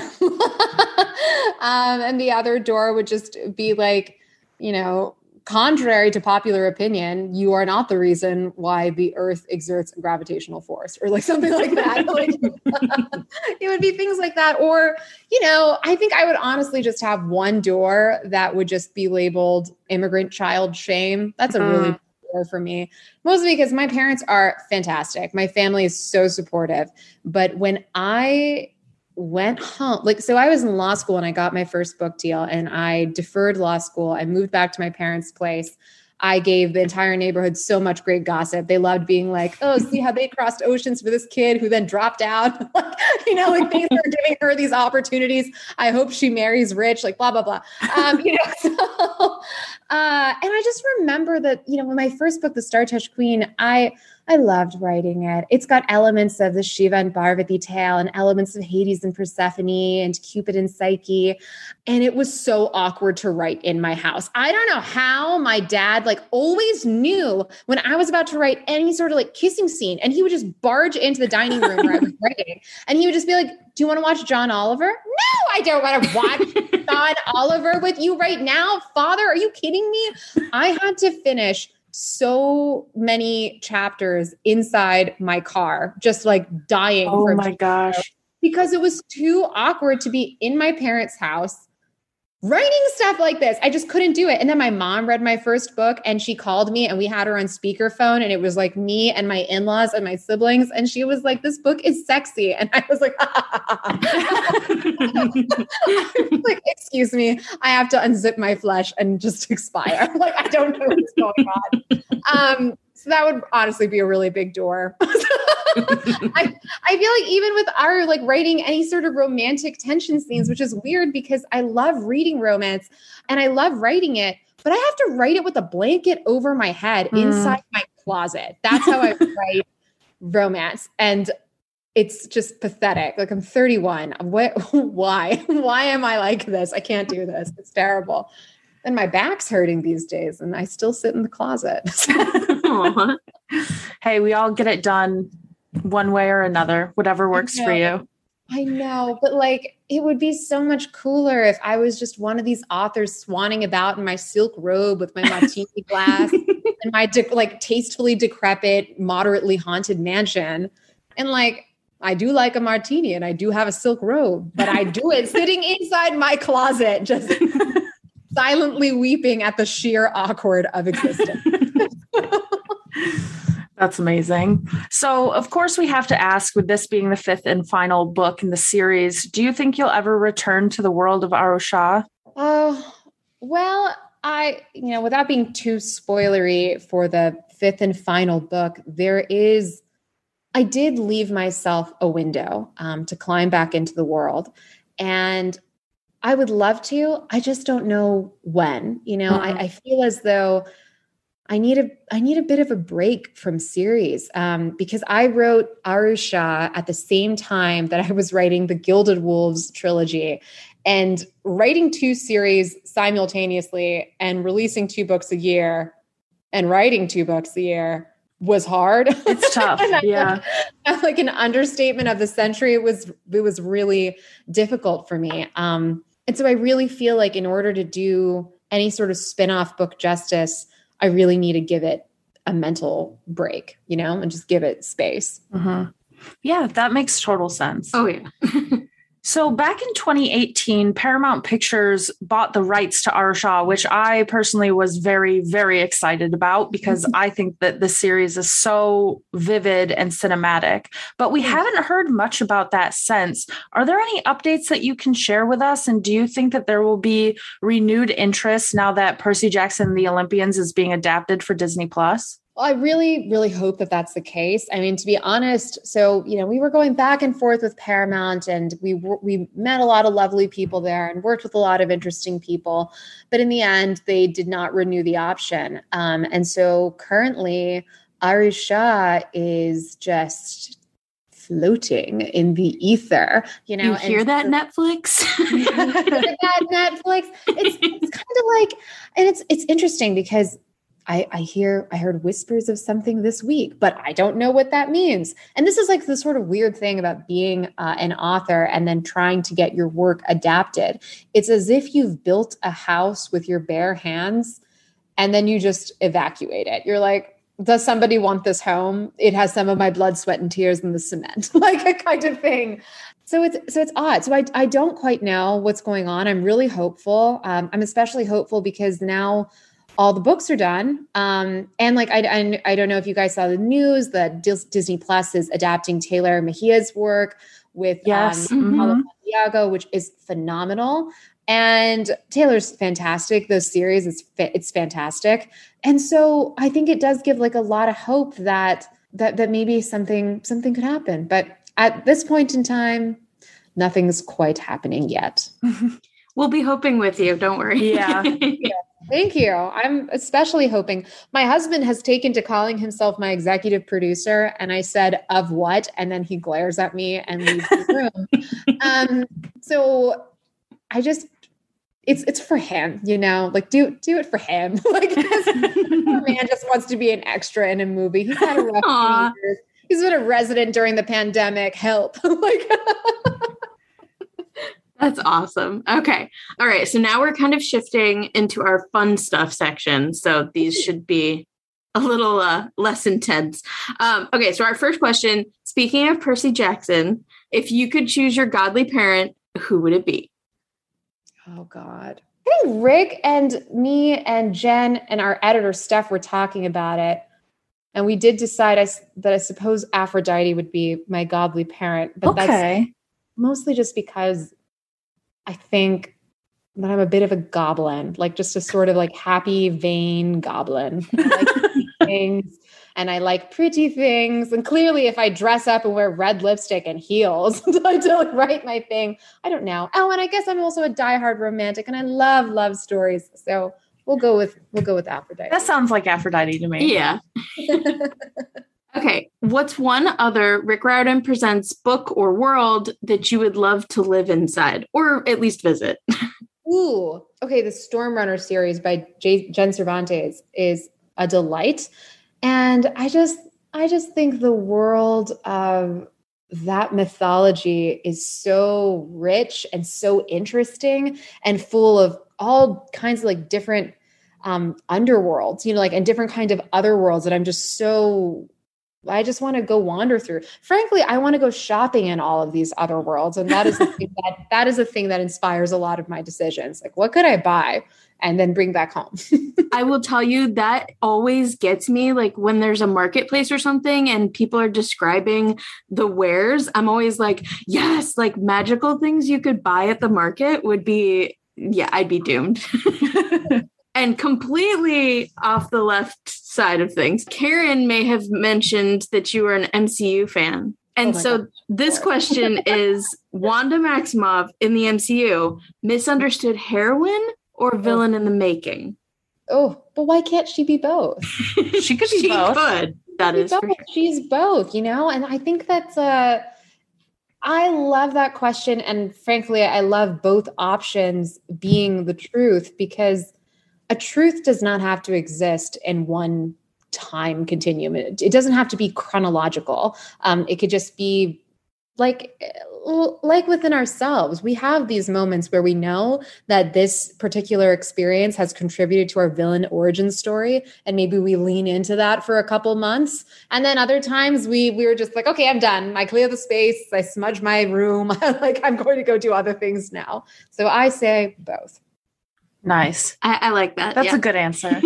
Speaker 3: And the other door would just be like, contrary to popular opinion, you are not the reason why the earth exerts a gravitational force or like something like that. It would be things like that. Or, I think I would honestly just have one door that would just be labeled immigrant child shame. That's a really big door for me, mostly because my parents are fantastic. My family is so supportive. But when I went home, so I was in law school and I got my first book deal and I deferred law school. I moved back to my parents' place. I gave the entire neighborhood so much great gossip. They loved being like, oh, see how they crossed oceans for this kid who then dropped out. Things are giving her these opportunities. I hope she marries rich, blah, blah, blah. And I just remember that, when my first book, The Star-Touched Queen, I loved writing it. It's got elements of the Shiva and Parvati tale and elements of Hades and Persephone and Cupid and Psyche. And it was so awkward to write in my house. I don't know how my dad always knew when I was about to write any sort of kissing scene. And he would just barge into the dining room where I was writing. And he would just be like, do you want to watch John Oliver? No, I don't want to watch John Oliver with you right now. Father, are you kidding me? I had to finish so many chapters inside my car, just dying.
Speaker 1: Oh my gosh.
Speaker 3: Because it was too awkward to be in my parents' house writing stuff like this. I just couldn't do it. And then my mom read my first book and she called me and we had her on speakerphone and it was me and my in-laws and my siblings. And she was like, this book is sexy. And I was like, excuse me, I have to unzip my flesh and just expire. I don't know what's going on. So that would honestly be a really big door. I feel like even with our writing any sort of romantic tension scenes, which is weird because I love reading romance and I love writing it, but I have to write it with a blanket over my head inside my closet. That's how I write romance. And it's just pathetic. I'm 31. Why am I like this? I can't do this. It's terrible. And my back's hurting these days and I still sit in the closet.
Speaker 1: Hey, we all get it done one way or another, whatever works for you.
Speaker 3: I know, but it would be so much cooler if I was just one of these authors swanning about in my silk robe with my martini glass and my tastefully decrepit, moderately haunted mansion. And I do like a martini and I do have a silk robe, but I do it sitting inside my closet, just silently weeping at the sheer awkward of existence.
Speaker 1: That's amazing. So, of course, we have to ask, with this being the fifth and final book in the series, do you think you'll ever return to the world of Arusha?
Speaker 3: Oh, well, without being too spoilery for the fifth and final book, I did leave myself a window to climb back into the world. And I would love to. I just don't know when. I feel as though I need a bit of a break from series because I wrote Arusha at the same time that I was writing the Gilded Wolves trilogy, and writing 2 series simultaneously and releasing 2 books a year and writing 2 books a year. was hard.
Speaker 1: It's tough. Yeah.
Speaker 3: That's like an understatement of the century. It was really difficult for me. And so I really feel like in order to do any sort of spin-off book justice, I really need to give it a mental break, and just give it space.
Speaker 1: Mm-hmm. Yeah, that makes total sense.
Speaker 4: Oh, yeah.
Speaker 1: So back in 2018, Paramount Pictures bought the rights to Arusha, which I personally was very, very excited about because I think that the series is so vivid and cinematic. But we haven't heard much about that since. Are there any updates that you can share with us? And do you think that there will be renewed interest now that Percy Jackson and the Olympians is being adapted for Disney Plus?
Speaker 3: Well, I really, really hope that that's the case. I mean, to be honest, so, we were going back and forth with Paramount and we met a lot of lovely people there and worked with a lot of interesting people. But in the end, they did not renew the option. And so currently, Arusha is just floating in the ether.
Speaker 4: You hear that, Netflix?
Speaker 3: You hear that, Netflix? It's kind of like, and it's interesting because I heard whispers of something this week, but I don't know what that means. And this is like the sort of weird thing about being an author and then trying to get your work adapted. It's as if you've built a house with your bare hands and then you just evacuate it. You're like, does somebody want this home? It has some of my blood, sweat, and tears in the cement, like a kind of thing. So it's odd. So I don't quite know what's going on. I'm really hopeful. I'm especially hopeful because now all the books are done. And like, I don't know if you guys saw the news that Disney Plus is adapting Taylor Mejia's work with Paulo Santiago, which is phenomenal. And Taylor's fantastic. Those series, it's fantastic. And so I think it does give like a lot of hope that maybe something could happen. But at this point in time, nothing's quite happening yet.
Speaker 4: We'll be hoping with you. Don't worry.
Speaker 1: Yeah.
Speaker 3: Thank you. I'm especially hoping. My husband has taken to calling himself my executive producer, and I said, "Of what?" And then he glares at me and leaves the room. So I just, it's for him, like do it for him. Like this poor man just wants to be an extra in a movie. He's had a rough 20 years. He's been a resident during the pandemic. Help. Like.
Speaker 4: That's awesome. Okay. All right. So now we're kind of shifting into our fun stuff section. So these should be a little less intense. Okay. So our first question, speaking of Percy Jackson, if you could choose your godly parent, who would it be?
Speaker 3: Oh, God. I think Rick and me and Jen and our editor, Steph, were talking about it. And we did decide that I suppose Aphrodite would be my godly parent. But that's mostly just because I think that I'm a bit of a goblin, like just a sort of like happy, vain goblin. I like things and I like pretty things. And clearly if I dress up and wear red lipstick and heels to like write my thing, I don't know. Oh, and I guess I'm also a diehard romantic and I love love stories. So we'll go with Aphrodite.
Speaker 1: That sounds like Aphrodite to me.
Speaker 4: Yeah. Okay. What's one other Rick Riordan Presents book or world that you would love to live inside or at least visit?
Speaker 3: Ooh. Okay. The Stormrunner series by Jen Cervantes is a delight. And I just think the world of that mythology is so rich and so interesting and full of all kinds of like different underworlds, like and different kinds of other worlds that I just want to go wander through. Frankly, I want to go shopping in all of these other worlds. And that is the thing that is the thing that inspires a lot of my decisions. Like, what could I buy and then bring back home?
Speaker 4: I will tell you that always gets me, like when there's a marketplace or something and people are describing the wares, I'm always like, yes, like magical things you could buy at the market would be, yeah, I'd be doomed. And completely off the left side of things, Karen may have mentioned that you were an MCU fan. And this question is, Wanda Maximoff in the MCU, misunderstood heroine or villain in the making?
Speaker 3: Oh, but why can't she be both?
Speaker 1: She could be both.
Speaker 4: Could. That is
Speaker 3: both. She's both, and I think that's I love that question. And frankly, I love both options being the truth because a truth does not have to exist in one time continuum. It doesn't have to be chronological. It could just be like within ourselves. We have these moments where we know that this particular experience has contributed to our villain origin story, and maybe we lean into that for a couple months. And then other times we were just like, okay, I'm done. I clear the space. I smudge my room. Like, I'm going to go do other things now. So I say both.
Speaker 1: Nice.
Speaker 4: I like that.
Speaker 1: That's a good answer.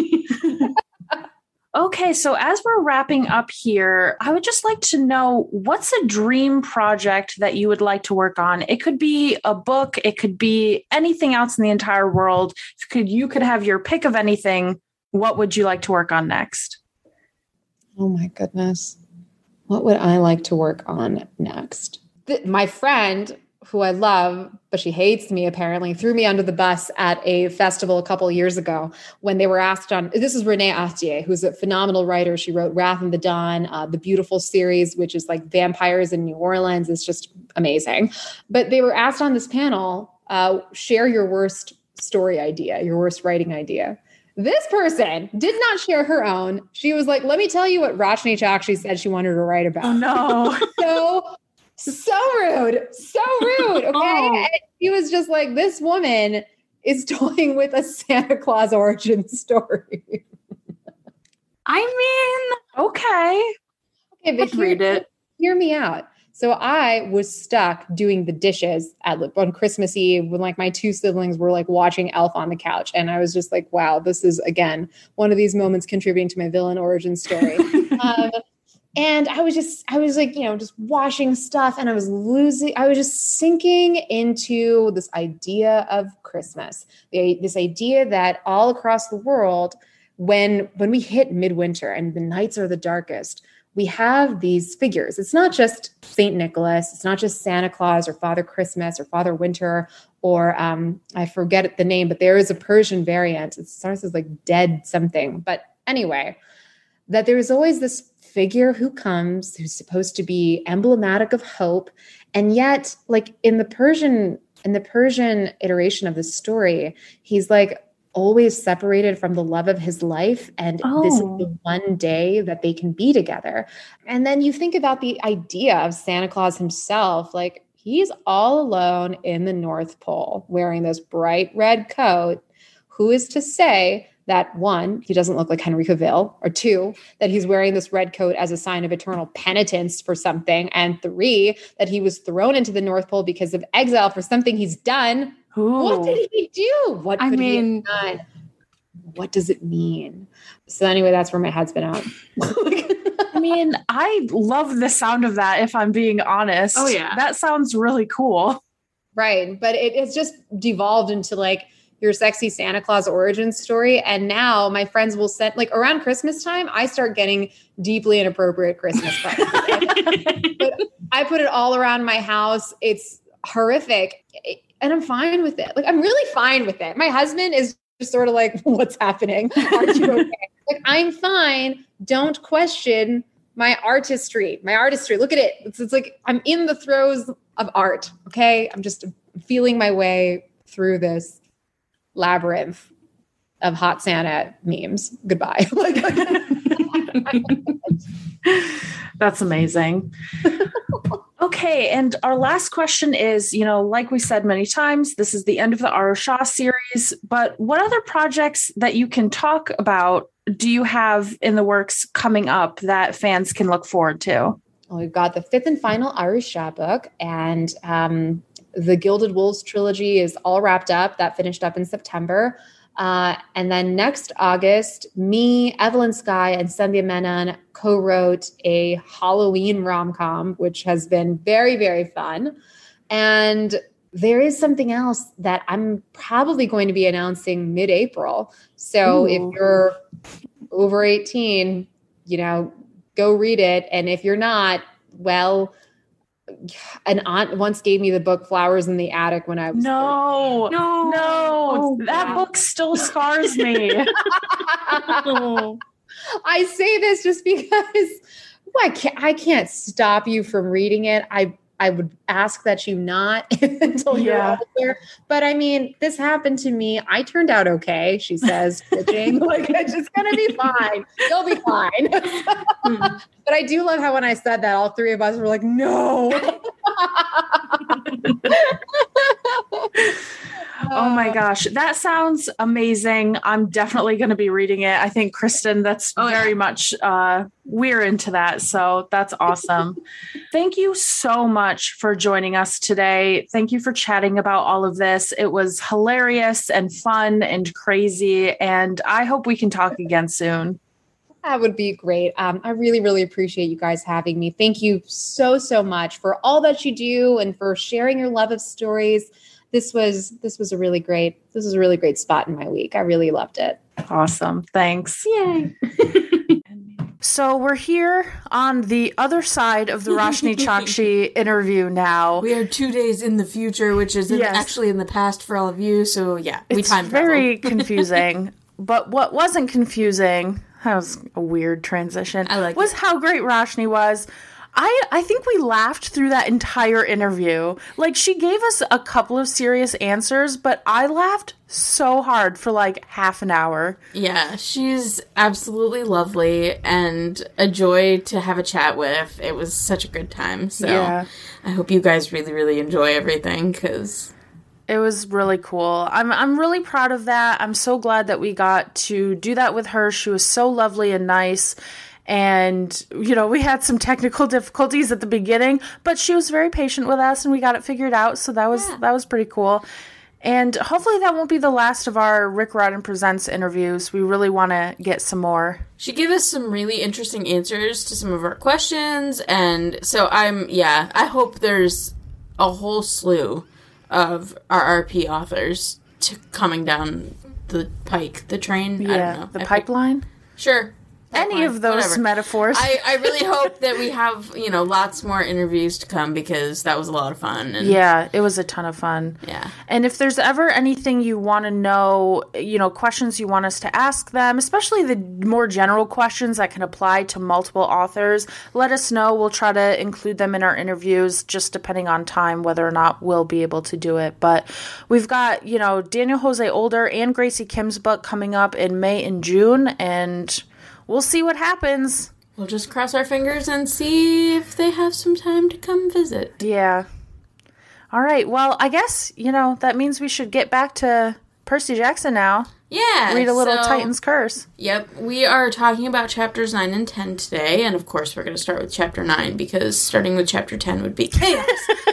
Speaker 1: Okay, so as we're wrapping up here, I would just like to know, what's a dream project that you would like to work on? It could be a book, it could be anything else in the entire world. You could have your pick of anything. What would you like to work on next?
Speaker 3: Oh my goodness. What would I like to work on next? My friend, who I love, but she hates me apparently, threw me under the bus at a festival a couple of years ago when they were asked on, this is Renee Ahdieh, who's a phenomenal writer. She wrote Wrath and the Dawn, the Beautiful series, which is like vampires in New Orleans. It's just amazing. But they were asked on this panel, share your worst story idea, your worst writing idea. This person did not share her own. She was like, let me tell you what Roshni Chokshi said she wanted to write about.
Speaker 1: Oh no.
Speaker 3: So rude. Okay.
Speaker 1: Oh.
Speaker 3: And he was just like, this woman is toying with a Santa Claus origin story.
Speaker 4: I mean,
Speaker 1: Okay,
Speaker 3: but
Speaker 4: read it.
Speaker 3: Hear me out. So I was stuck doing the dishes on Christmas Eve when like my two siblings were like watching Elf on the couch. And I was just like, wow, this is again, one of these moments contributing to my villain origin story. And I was like, just washing stuff, and I was just sinking into this idea of Christmas, this idea that all across the world, when we hit midwinter and the nights are the darkest, we have these figures. It's not just Saint Nicholas. It's not just Santa Claus or Father Christmas or Father Winter, or I forget the name, but there is a Persian variant. It starts as like Dead something. But anyway, that there is always this figure who's supposed to be emblematic of hope. And yet, like in the Persian iteration of this story, he's like always separated from the love of his life. And this is the one day that they can be together. And then you think about the idea of Santa Claus himself, like he's all alone in the North Pole wearing this bright red coat. Who is to say that one, he doesn't look like Henry Cavill, or two, that he's wearing this red coat as a sign of eternal penitence for something, and three, that he was thrown into the North Pole because of exile for something he's done.
Speaker 1: Ooh.
Speaker 3: What did he do? What could he have done? What does it mean? So anyway, that's where my head's been at.
Speaker 1: I mean, I love the sound of that, if I'm being honest.
Speaker 4: Oh, yeah.
Speaker 1: That sounds really cool.
Speaker 3: Right. But it's just devolved into like your sexy Santa Claus origin story. And now my friends will send, like around Christmas time, I start getting deeply inappropriate Christmas presents. But I put it all around my house. It's horrific. And I'm fine with it. Like, I'm really fine with it. My husband is just sort of like, what's happening? Aren't you okay? Like, I'm fine. Don't question my artistry. Look at it. It's like, I'm in the throes of art. Okay. I'm just feeling my way through this labyrinth of hot Santa memes. Goodbye.
Speaker 1: That's amazing. Okay. And our last question is, like we said many times, this is the end of the Aro Shah series, but what other projects that you can talk about do you have in the works coming up that fans can look forward to?
Speaker 3: Well, we've got the fifth and final Aro Shah book, and the Gilded Wolves trilogy is all wrapped up. That finished up in September. And then next August, me, Evelyn Skye, and Sandhya Menon co-wrote a Halloween rom-com, which has been very, very fun. And there is something else that I'm probably going to be announcing mid-April. So if you're over 18, go read it. And if you're not, well, an aunt once gave me the book Flowers in the Attic when I was
Speaker 1: No, that book still scars me. I
Speaker 3: say this just because I can't stop you from reading it. I would ask that you not until you're older. But I mean, this happened to me. I turned out okay, she says, bitching. Like, it's just going to be fine. You'll be fine. But I do love how when I said that, all three of us were like, no.
Speaker 1: Oh my gosh, that sounds amazing. I'm definitely going to be reading it. I think, Kristen, that's very much, we're into that. So that's awesome. Thank you so much for joining us today. Thank you for chatting about all of this. It was hilarious and fun and crazy. And I hope we can talk again soon.
Speaker 3: That would be great. I really, really appreciate you guys having me. Thank you so, so much for all that you do and for sharing your love of stories. This was a really great spot in my week. I really loved it.
Speaker 1: Awesome. Thanks.
Speaker 3: Yay.
Speaker 1: So we're here on the other side of the Roshni Chokshi interview now.
Speaker 2: We are 2 days in the future, which is actually in the past for all of you. So yeah, we time travel.
Speaker 1: It's very confusing. But what wasn't confusing, that was a weird transition, was how great Roshni was. I think we laughed through that entire interview. Like, she gave us a couple of serious answers, but I laughed so hard for like half an hour.
Speaker 2: Yeah, she's absolutely lovely and a joy to have a chat with. It was such a good time. So I hope you guys really, really enjoy everything, because
Speaker 1: it was really cool. I'm really proud of that. I'm so glad that we got to do that with her. She was so lovely and nice. And, you know, we had some technical difficulties at the beginning, but she was very patient with us and we got it figured out. So that was pretty cool. And hopefully that won't be the last of our Rick Riordan Presents interviews. We really want to get some more.
Speaker 2: She gave us some really interesting answers to some of our questions. And so I hope there's a whole slew of RRP authors coming down the pike, the train.
Speaker 1: Yeah,
Speaker 2: I don't know.
Speaker 1: The pipeline?
Speaker 2: Sure.
Speaker 1: Any of those metaphors.
Speaker 2: I really hope that we have, lots more interviews to come, because that was a lot of fun. And
Speaker 1: yeah, it was a ton of fun.
Speaker 2: Yeah.
Speaker 1: And if there's ever anything you want to know, questions you want us to ask them, especially the more general questions that can apply to multiple authors, let us know. We'll try to include them in our interviews, just depending on time, whether or not we'll be able to do it. But we've got, Daniel Jose Older and Gracie Kim's book coming up in May and June, and we'll see what happens.
Speaker 2: We'll just cross our fingers and see if they have some time to come visit.
Speaker 1: Yeah. All right. Well, I guess, that means we should get back to Percy Jackson now.
Speaker 2: Yeah.
Speaker 1: Read a little Titan's Curse.
Speaker 2: Yep. We are talking about chapters 9 and 10 today. And, of course, we're going to start with chapter 9, because starting with chapter 10 would be chaos.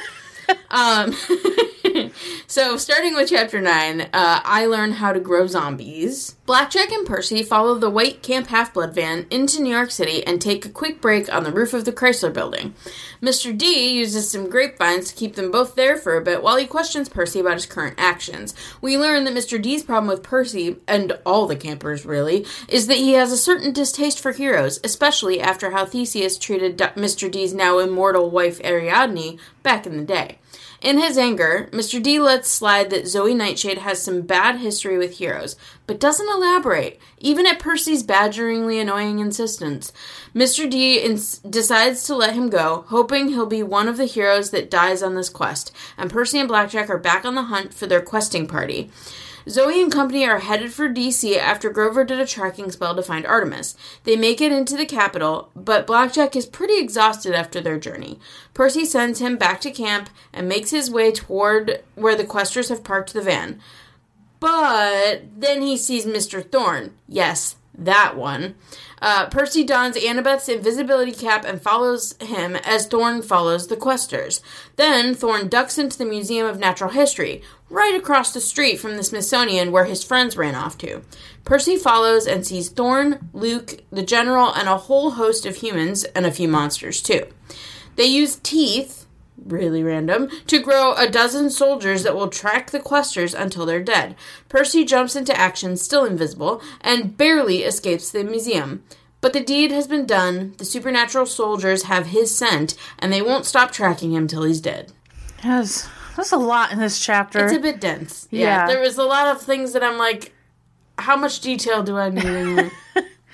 Speaker 2: So, starting with chapter 9, I Learn How to Grow Zombies. Blackjack and Percy follow the white Camp Half-Blood van into New York City and take a quick break on the roof of the Chrysler Building. Mr. D uses some grapevines to keep them both there for a bit while he questions Percy about his current actions. We learn that Mr. D's problem with Percy, and all the campers really, is that he has a certain distaste for heroes, especially after how Theseus treated Mr. D's now immortal wife Ariadne back in the day. In his anger, Mr. D lets slide that Zoe Nightshade has some bad history with heroes, but doesn't elaborate, even at Percy's badgeringly annoying insistence. Mr. D decides to let him go, hoping he'll be one of the heroes that dies on this quest, and Percy and Blackjack are back on the hunt for their questing party. Zoe and company are headed for D.C. after Grover did a tracking spell to find Artemis. They make it into the capital, but Blackjack is pretty exhausted after their journey. Percy sends him back to camp and makes his way toward where the questers have parked the van. But then he sees Mr. Thorne. Yes, that one. Percy dons Annabeth's invisibility cap and follows him as Thorne follows the questers. Then Thorne ducks into the Museum of Natural History, right across the street from the Smithsonian where his friends ran off to. Percy follows and sees Thorne, Luke, the General, and a whole host of humans, and a few monsters too. They use teeth, really random, to grow a dozen soldiers that will track the questers until they're dead. Percy jumps into action, still invisible, and barely escapes the museum. But the deed has been done, the supernatural soldiers have his scent, and they won't stop tracking him till he's dead.
Speaker 1: Yes, there's a lot in this chapter.
Speaker 2: It's a bit dense. Yeah. There was a lot of things that I'm like, how much detail do I need in here?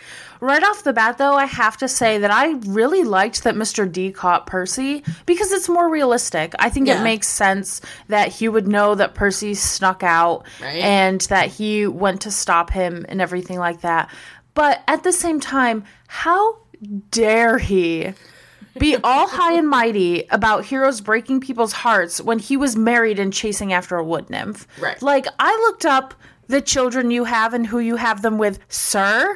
Speaker 1: Right off the bat, though, I have to say that I really liked that Mr. D caught Percy because it's more realistic. I think it makes sense that he would know that Percy snuck out and that he went to stop him and everything like that. But at the same time, how dare he be all high and mighty about heroes breaking people's hearts when he was married and chasing after a wood nymph?
Speaker 2: Right.
Speaker 1: Like, I looked up the children you have and who you have them with, sir.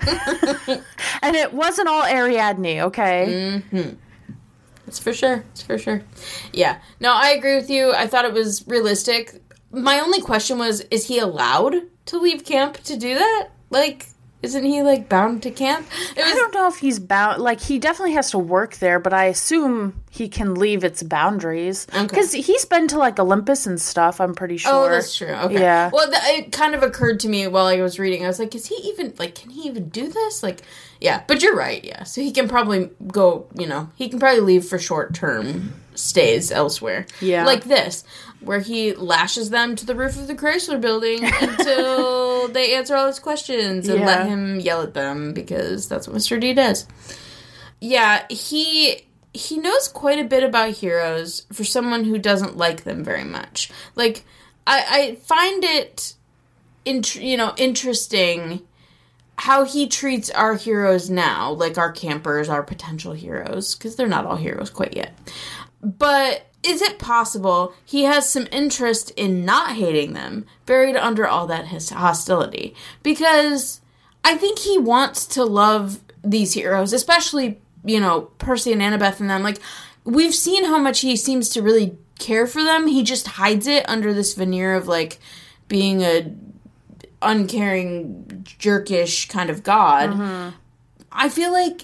Speaker 1: And it wasn't all Ariadne, okay?
Speaker 2: Mm-hmm. It's for sure. It's for sure. Yeah. No, I agree with you. I thought it was realistic. My only question was, is he allowed to leave camp to do that? Like, isn't he, like, bound to camp?
Speaker 1: I don't know if he's bound. Like, he definitely has to work there, but I assume he can leave its boundaries. Because he's been to, like, Olympus and stuff, I'm pretty sure.
Speaker 2: Oh, that's true. Okay.
Speaker 1: Yeah.
Speaker 2: Well, it kind of occurred to me while I was reading. I was like, is he even, like, can he even do this? Like, yeah. But you're right, yeah. So he can probably go, he can probably leave for short-term stays elsewhere.
Speaker 1: Yeah.
Speaker 2: Like this, where he lashes them to the roof of the Chrysler building until they answer all his questions and let him yell at them, because that's what Mr. D does. Yeah, he knows quite a bit about heroes for someone who doesn't like them very much. Like, I find it, interesting how he treats our heroes now, like our campers, our potential heroes, because they're not all heroes quite yet. But is it possible he has some interest in not hating them, buried under all that hostility? Because I think he wants to love these heroes, especially, Percy and Annabeth and them. Like, we've seen how much he seems to really care for them. He just hides it under this veneer of, like, being a uncaring, jerkish kind of god. Mm-hmm. I feel like,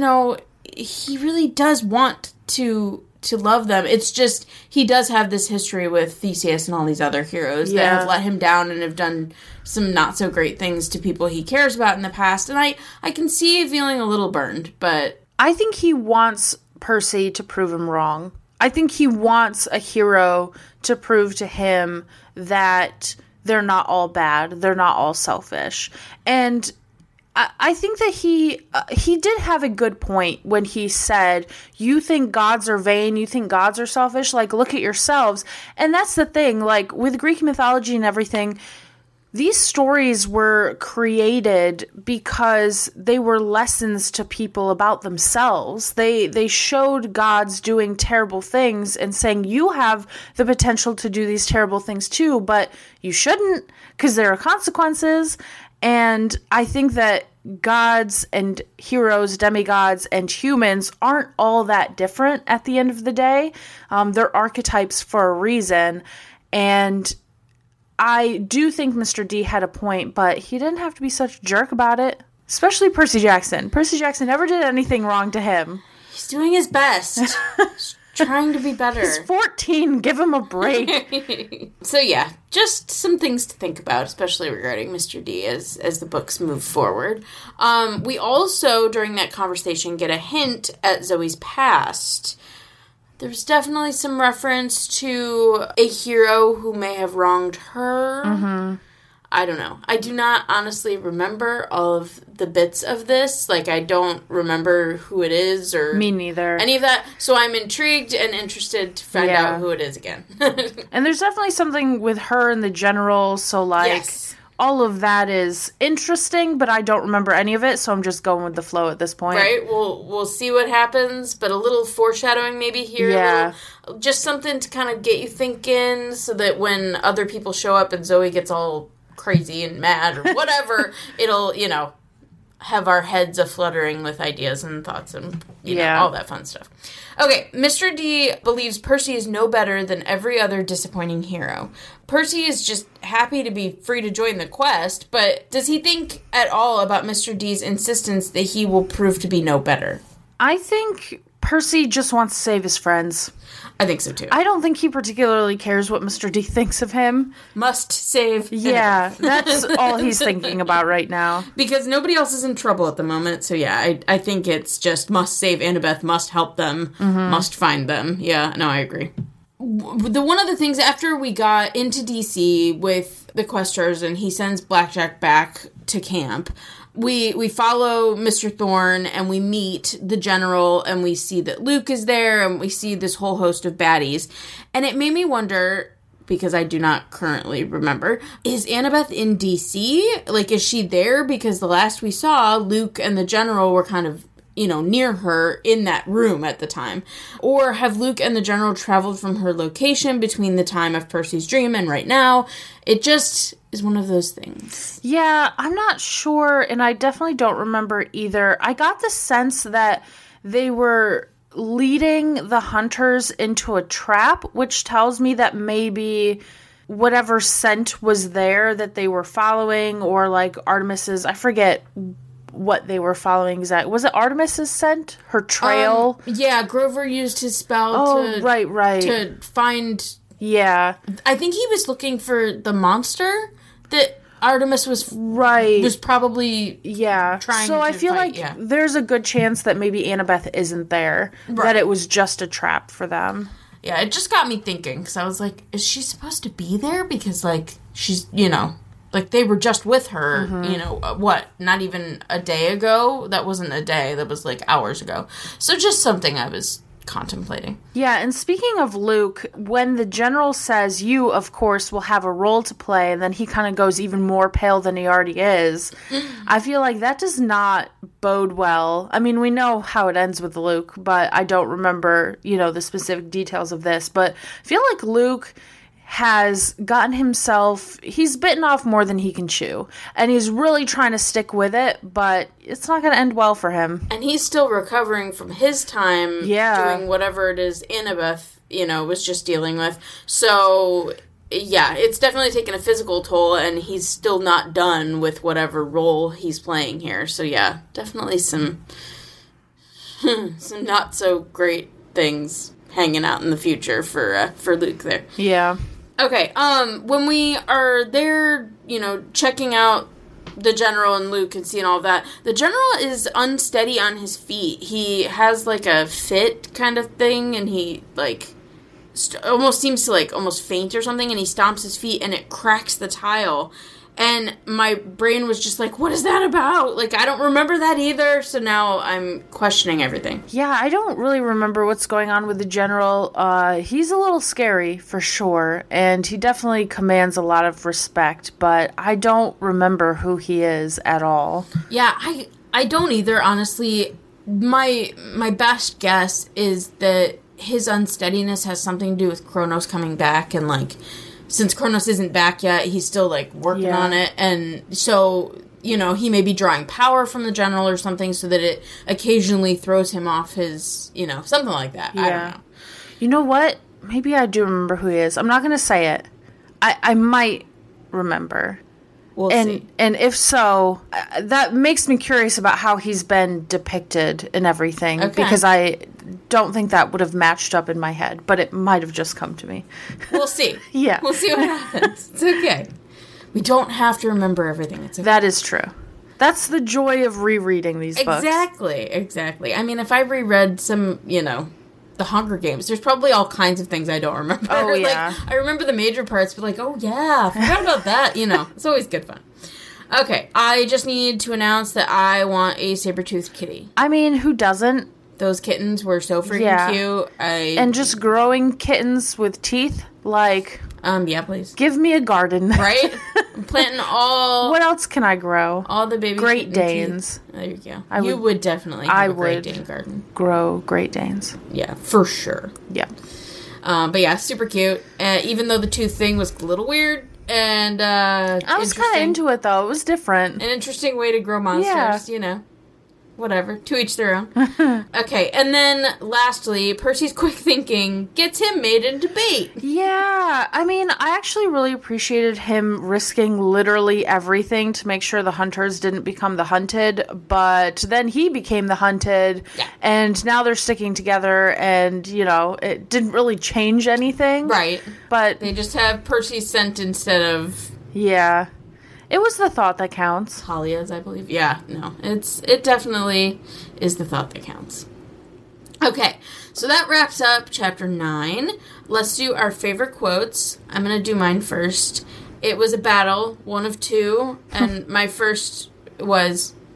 Speaker 2: he really does want to love them. It's just, he does have this history with Theseus and all these other heroes that have let him down and have done some not so great things to people he cares about in the past. And I can see feeling a little burned, but
Speaker 1: I think he wants Percy to prove him wrong. I think he wants a hero to prove to him that they're not all bad. They're not all selfish. And I think that he did have a good point when he said, you think gods are vain, you think gods are selfish, like, look at yourselves. And that's the thing, like, with Greek mythology and everything, these stories were created because they were lessons to people about themselves. They showed gods doing terrible things and saying, you have the potential to do these terrible things too, but you shouldn't, because there are consequences. And I think that gods and heroes, demigods, and humans aren't all that different at the end of the day. They're archetypes for a reason. And I do think Mr. D had a point, but he didn't have to be such a jerk about it. Especially Percy Jackson. Percy Jackson never did anything wrong to him.
Speaker 2: He's doing his best. Trying to be better.
Speaker 1: He's 14. Give him a break.
Speaker 2: So yeah, just some things to think about, especially regarding Mr. D as the books move forward. We also, during that conversation, get a hint at Zoe's past. There's definitely some reference to a hero who may have wronged her. Mm-hmm. I don't know. I do not honestly remember all of the bits of this. Like, I don't remember who it is or...
Speaker 1: Me neither.
Speaker 2: Any of that. So I'm intrigued and interested to find out who it is again.
Speaker 1: And there's definitely something with her and the general, so, like, all of that is interesting, but I don't remember any of it, so I'm just going with the flow at this point.
Speaker 2: Right? We'll see what happens, but a little foreshadowing maybe here.
Speaker 1: Yeah.
Speaker 2: Just something to kind of get you thinking so that when other people show up and Zoe gets all crazy and mad or whatever, it'll, have our heads a-fluttering with ideas and thoughts and, all that fun stuff. Okay, Mr. D believes Percy is no better than every other disappointing hero. Percy is just happy to be free to join the quest, but does he think at all about Mr. D's insistence that he will prove to be no better?
Speaker 1: I think Percy just wants to save his friends.
Speaker 2: I think so, too.
Speaker 1: I don't think he particularly cares what Mr. D thinks of him.
Speaker 2: Must save.
Speaker 1: Yeah, that's all he's thinking about right now.
Speaker 2: Because nobody else is in trouble at the moment, so yeah, I think it's just must save Annabeth, must help them, must find them. Yeah, no, I agree. The one of the things, after we got into DC with the Questers and he sends Blackjack back to camp, we follow Mr. Thorne and we meet the general and we see that Luke is there and we see this whole host of baddies. And it made me wonder, because I do not currently remember, is Annabeth in DC? Like, is she there? Because the last we saw, Luke and the general were kind of, near her in that room at the time. Or have Luke and the general traveled from her location between the time of Percy's dream and right now? It just is one of those things.
Speaker 1: Yeah, I'm not sure, and I definitely don't remember either. I got the sense that they were leading the hunters into a trap, which tells me that maybe whatever scent was there that they were following, or like Artemis's, I forget what they were following exactly. Was it Artemis's scent? Her trail?
Speaker 2: Yeah, Grover used his spell to find...
Speaker 1: Yeah.
Speaker 2: I think he was looking for the monster that Artemis was probably trying
Speaker 1: so
Speaker 2: to
Speaker 1: I feel
Speaker 2: fight,
Speaker 1: like there's a good chance that maybe Annabeth isn't there, that it was just a trap for them.
Speaker 2: Yeah, it just got me thinking, because I was like, is she supposed to be there? Because, like, she's, like, they were just with her, not even a day ago? That wasn't a day, that was, like, hours ago. So just something I was contemplating.
Speaker 1: Yeah, and speaking of Luke, when the general says, you, of course, will have a role to play, and then he kind of goes even more pale than he already is, I feel like that does not bode well. I mean, we know how it ends with Luke, but I don't remember, the specific details of this, but I feel like Luke has gotten himself, he's bitten off more than he can chew, and he's really trying to stick with it, but it's not going to end well for him.
Speaker 2: And he's still recovering from his time doing whatever it is Annabeth, was just dealing with. So, yeah, it's definitely taken a physical toll, and he's still not done with whatever role he's playing here. So, yeah, definitely some not so great things hanging out in the future for Luke there.
Speaker 1: Yeah.
Speaker 2: Okay, when we are there, checking out the general and Luke and seeing all of that, the general is unsteady on his feet. He has, like, a fit kind of thing, and he, like, almost seems to, like, almost faint or something, and he stomps his feet, and it cracks the tile. And my brain was just like, what is that about? Like, I don't remember that either, so now I'm questioning everything.
Speaker 1: Yeah, I don't really remember what's going on with the general. He's a little scary, for sure, and he definitely commands a lot of respect, but I don't remember who he is at all.
Speaker 2: Yeah, I don't either, honestly. My best guess is that his unsteadiness has something to do with Kronos coming back, and, like, since Kronos isn't back yet, he's still, like, working on it. And so, he may be drawing power from the general or something so that it occasionally throws him off his, something like that. Yeah. I don't know.
Speaker 1: You know what? Maybe I do remember who he is. I'm not going to say it. I might remember.
Speaker 2: We'll see.
Speaker 1: And if so, that makes me curious about how he's been depicted and everything. Okay. Because I don't think that would have matched up in my head, but it might have just come to me.
Speaker 2: We'll see.
Speaker 1: Yeah.
Speaker 2: We'll see what happens. It's okay. We don't have to remember everything. It's okay.
Speaker 1: That is true. That's the joy of rereading these books.
Speaker 2: Exactly. I mean, if I reread some, the Hunger Games, there's probably all kinds of things I don't remember.
Speaker 1: Oh, yeah.
Speaker 2: Like, I remember the major parts, but like, oh, yeah, I forgot about that. It's always good fun. Okay, I just need to announce that I want a saber-toothed kitty.
Speaker 1: I mean, who doesn't?
Speaker 2: Those kittens were so freaking cute.
Speaker 1: And just growing kittens with teeth, like...
Speaker 2: yeah, please.
Speaker 1: Give me a garden.
Speaker 2: Right? I'm planting all...
Speaker 1: What else can I grow?
Speaker 2: All the baby
Speaker 1: Great Danes.
Speaker 2: There you go. You would definitely have a Great Dane garden.
Speaker 1: Grow Great Danes.
Speaker 2: Yeah, for sure.
Speaker 1: Yeah.
Speaker 2: But yeah, super cute. Even though the tooth thing was a little weird. And,
Speaker 1: I was kind of into it, though. It was different.
Speaker 2: An interesting way to grow monsters, Whatever. To each their own. Okay, and then lastly, Percy's quick thinking gets him made into bait.
Speaker 1: Yeah, I mean, I actually really appreciated him risking literally everything to make sure the hunters didn't become the hunted, but then he became the hunted, and now they're sticking together, and, it didn't really change anything.
Speaker 2: Right.
Speaker 1: But
Speaker 2: they just have Percy's scent instead of...
Speaker 1: Yeah. It was the thought that counts.
Speaker 2: Halia's, I believe. Yeah, no. It definitely is the thought that counts. Okay, so that wraps up chapter 9. Let's do our favorite quotes. I'm going to do mine first. It was a battle, one of two, and my first was,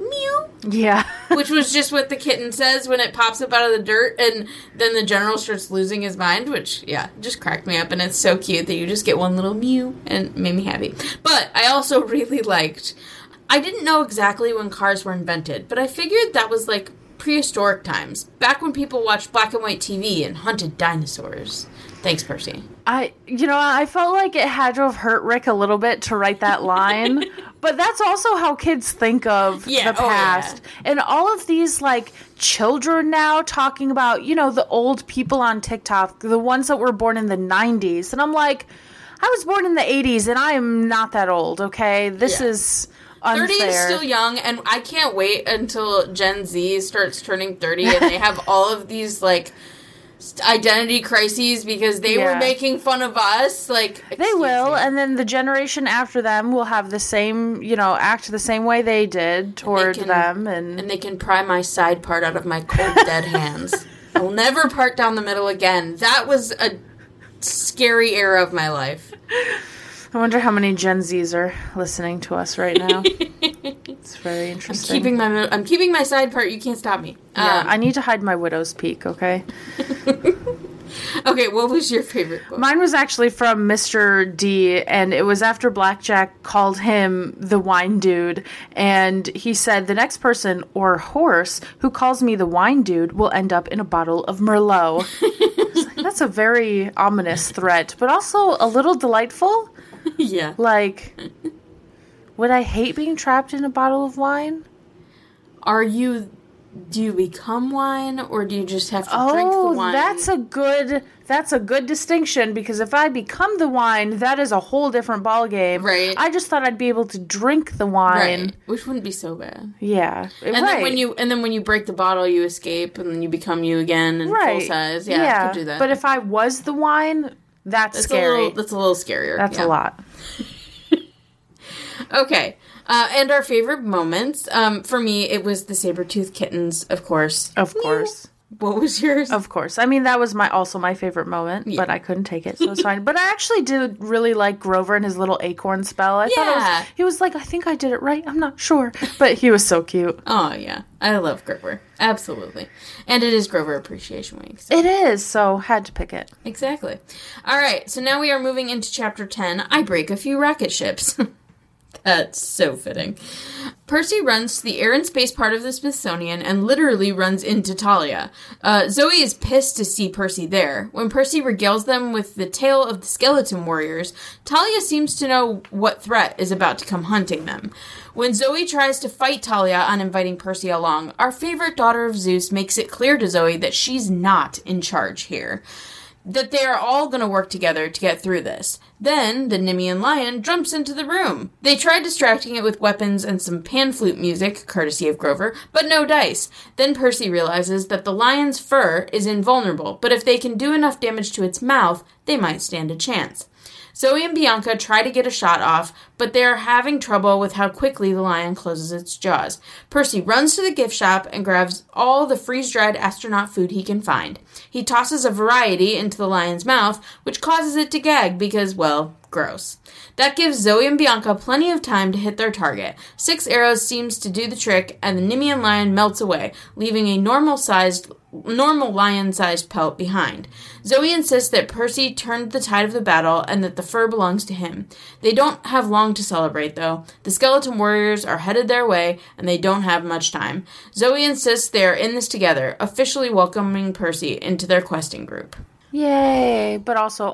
Speaker 1: Yeah.
Speaker 2: Which was just what the kitten says when it pops up out of the dirt, and then the general starts losing his mind, which, yeah, just cracked me up, and it's so cute that you just get one little mew, and made me happy. But I also really liked... I didn't know exactly when cars were invented, but I figured that was, like, prehistoric times, back when people watched black and white TV and hunted dinosaurs. Thanks, Percy.
Speaker 1: I felt like it had to have hurt Rick a little bit to write that line, but that's also how kids think of the past. And all of these, like, children now talking about, the old people on TikTok, the ones that were born in the 90s. And I'm like, I was born in the 80s, and I am not that old, okay? This is... unfair.
Speaker 2: 30 is still young, and I can't wait until Gen Z starts turning 30 and they have all of these, like, identity crises because they were making fun of us. Like,
Speaker 1: they will, and then the generation after them will have the same, act the same way they did toward them. And
Speaker 2: they can pry my side part out of my cold, dead hands. I will never part down the middle again. That was a scary era of my life.
Speaker 1: I wonder how many Gen Zs are listening to us right now. It's very interesting.
Speaker 2: I'm keeping my side part. You can't stop me.
Speaker 1: Yeah, I need to hide my widow's peak, okay?
Speaker 2: Okay, what was your favorite book?
Speaker 1: Mine was actually from Mr. D, and it was after Blackjack called him the wine dude, and he said, the next person, or horse, who calls me the wine dude will end up in a bottle of Merlot. That's a very ominous threat, but also a little delightful.
Speaker 2: Yeah.
Speaker 1: Like, would I hate being trapped in a bottle of wine?
Speaker 2: Do you become wine, or do you just have to drink the wine?
Speaker 1: That's a good distinction, because if I become the wine, that is a whole different ballgame.
Speaker 2: Right.
Speaker 1: I just thought I'd be able to drink the wine.
Speaker 2: Right. Which wouldn't be so bad.
Speaker 1: Yeah.
Speaker 2: Then when you break the bottle, you escape, and then you become you again in full size. Yeah, I could do that.
Speaker 1: But if I was the wine, that's scary.
Speaker 2: That's a little scarier.
Speaker 1: That's a lot.
Speaker 2: Okay. And our favorite moments, for me, it was the saber-toothed kittens, of course.
Speaker 1: Of course.
Speaker 2: What was yours?
Speaker 1: Of course. I mean, that was also my favorite moment, but I couldn't take it, so it's fine. But I actually did really like Grover and his little acorn spell. I thought he was like, I think I did it right. I'm not sure. But he was so cute.
Speaker 2: Oh, yeah. I love Grover. Absolutely. And it is Grover Appreciation Week.
Speaker 1: So. It is, so had to pick it.
Speaker 2: Exactly. All right, so now we are moving into Chapter 10, I Break a Few Rocket Ships. That's so fitting. Percy runs to the air and space part of the Smithsonian and literally runs into Talia. Zoe is pissed to see Percy there. When Percy regales them with the tale of the skeleton warriors, Talia seems to know what threat is about to come hunting them. When Zoe tries to fight Talia on inviting Percy along, our favorite daughter of Zeus makes it clear to Zoe that she's not in charge here. That they are all going to work together to get through this. Then, the Nemean lion jumps into the room. They tried distracting it with weapons and some pan flute music, courtesy of Grover, but no dice. Then Percy realizes that the lion's fur is invulnerable, but if they can do enough damage to its mouth, they might stand a chance. Zoe and Bianca try to get a shot off, but they are having trouble with how quickly the lion closes its jaws. Percy runs to the gift shop and grabs all the freeze-dried astronaut food he can find. He tosses a variety into the lion's mouth, which causes it to gag because, well, gross. That gives Zoe and Bianca plenty of time to hit their target. 6 arrows seems to do the trick, and the Nemean lion melts away, leaving a normal lion-sized pelt behind. Zoe insists that Percy turned the tide of the battle and that the fur belongs to him. They don't have long to celebrate, though. The skeleton warriors are headed their way, and they don't have much time. Zoe insists they are in this together, officially welcoming Percy into their questing group.
Speaker 1: Yay! But also,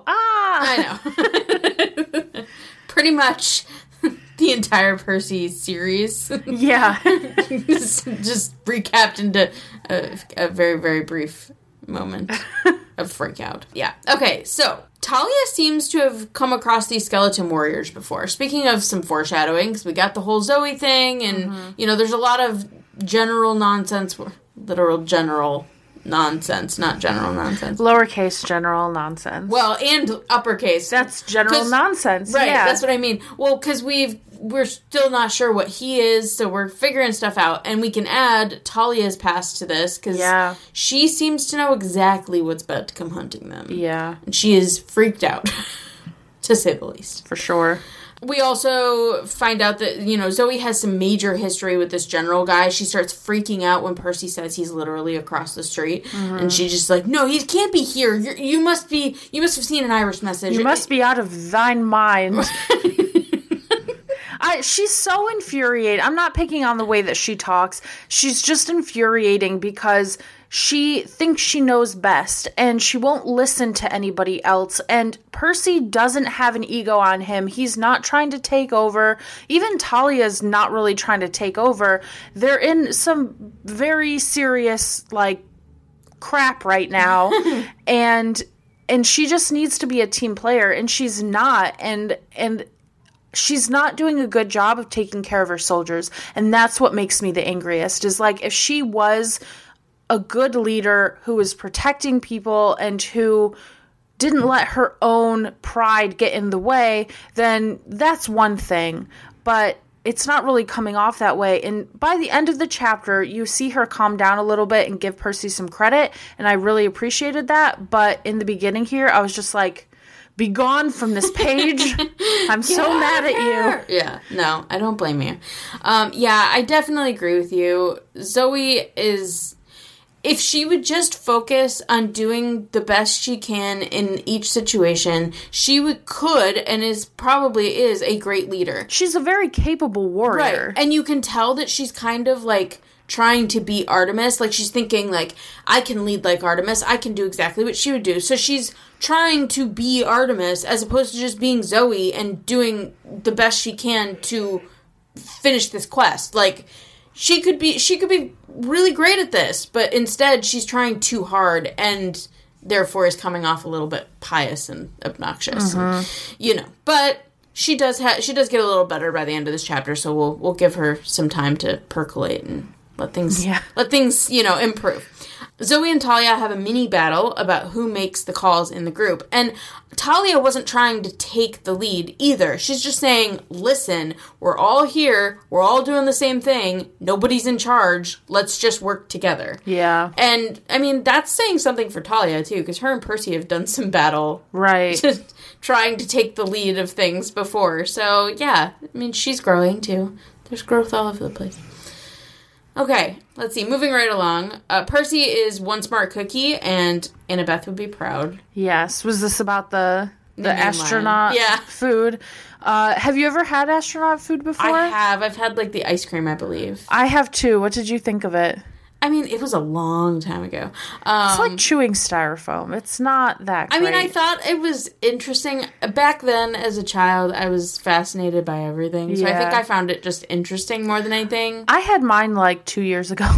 Speaker 2: I know. Pretty much the entire Percy series.
Speaker 1: Yeah.
Speaker 2: just recapped into a very, very brief moment of freak out. Yeah. Okay, so Talia seems to have come across these skeleton warriors before. Speaking of some foreshadowing, because we got the whole Zoe thing, and, there's a lot of general nonsense, literal general nonsense, not general nonsense.
Speaker 1: Lowercase general nonsense.
Speaker 2: Well, and uppercase.
Speaker 1: That's general nonsense.
Speaker 2: Right,
Speaker 1: yeah.
Speaker 2: That's what I mean. Well, because we're still not sure what he is, so we're figuring stuff out, and we can add Talia's past to this, because she seems to know exactly what's about to come hunting them.
Speaker 1: Yeah.
Speaker 2: And she is freaked out, to say the least.
Speaker 1: For sure.
Speaker 2: We also find out that, Zoe has some major history with this general guy. She starts freaking out when Percy says he's literally across the street. Mm-hmm. And she's just like, no, he can't be here. You must have seen an Irish message.
Speaker 1: You must be out of thine mind. She's so infuriated. I'm not picking on the way that she talks. She's just infuriating because she thinks she knows best and she won't listen to anybody else. And Percy doesn't have an ego on him. He's not trying to take over. Even Talia's not really trying to take over. They're in some very serious, crap right now. and she just needs to be a team player, and she's not. And she's not doing a good job of taking care of her soldiers. And that's what makes me the angriest, is if she was a good leader who was protecting people and who didn't let her own pride get in the way, then that's one thing. But it's not really coming off that way. And by the end of the chapter, you see her calm down a little bit and give Percy some credit. And I really appreciated that. But in the beginning here, I was just like, be gone from this page. I'm so mad at you.
Speaker 2: Yeah, no, I don't blame you. I definitely agree with you. Zoe is, if she would just focus on doing the best she can in each situation, she could and is a great leader.
Speaker 1: She's a very capable warrior.
Speaker 2: Right. And you can tell that she's kind of trying to be Artemis. She's thinking I can lead like Artemis. I can do exactly what she would do. So she's trying to be Artemis as opposed to just being Zoe and doing the best she can to finish this quest. She could be really great at this, but instead she's trying too hard and therefore is coming off a little bit pious and obnoxious. Mm-hmm. And, but she does get a little better by the end of this chapter, so we'll give her some time to percolate and let things improve. Zoe and Talia have a mini battle about who makes the calls in the group. And Talia wasn't trying to take the lead either. She's just saying, listen, we're all here. We're all doing the same thing. Nobody's in charge. Let's just work together.
Speaker 1: Yeah.
Speaker 2: And, that's saying something for Talia, too, because her and Percy have done some battle.
Speaker 1: Right.
Speaker 2: Just trying to take the lead of things before. So, yeah. She's growing, too. There's growth all over the place. Okay, let's see. Moving right along. Percy is one smart cookie, and Annabeth would be proud.
Speaker 1: Yes. Was this about the astronaut food? Have you ever had astronaut food before?
Speaker 2: I have. I've had, the ice cream, I believe.
Speaker 1: I have, too. What did you think of it?
Speaker 2: It was a long time ago.
Speaker 1: It's like chewing styrofoam. It's not that great.
Speaker 2: I thought it was interesting. Back then, as a child, I was fascinated by everything. So I think I found it just interesting more than anything.
Speaker 1: I had mine 2 years ago.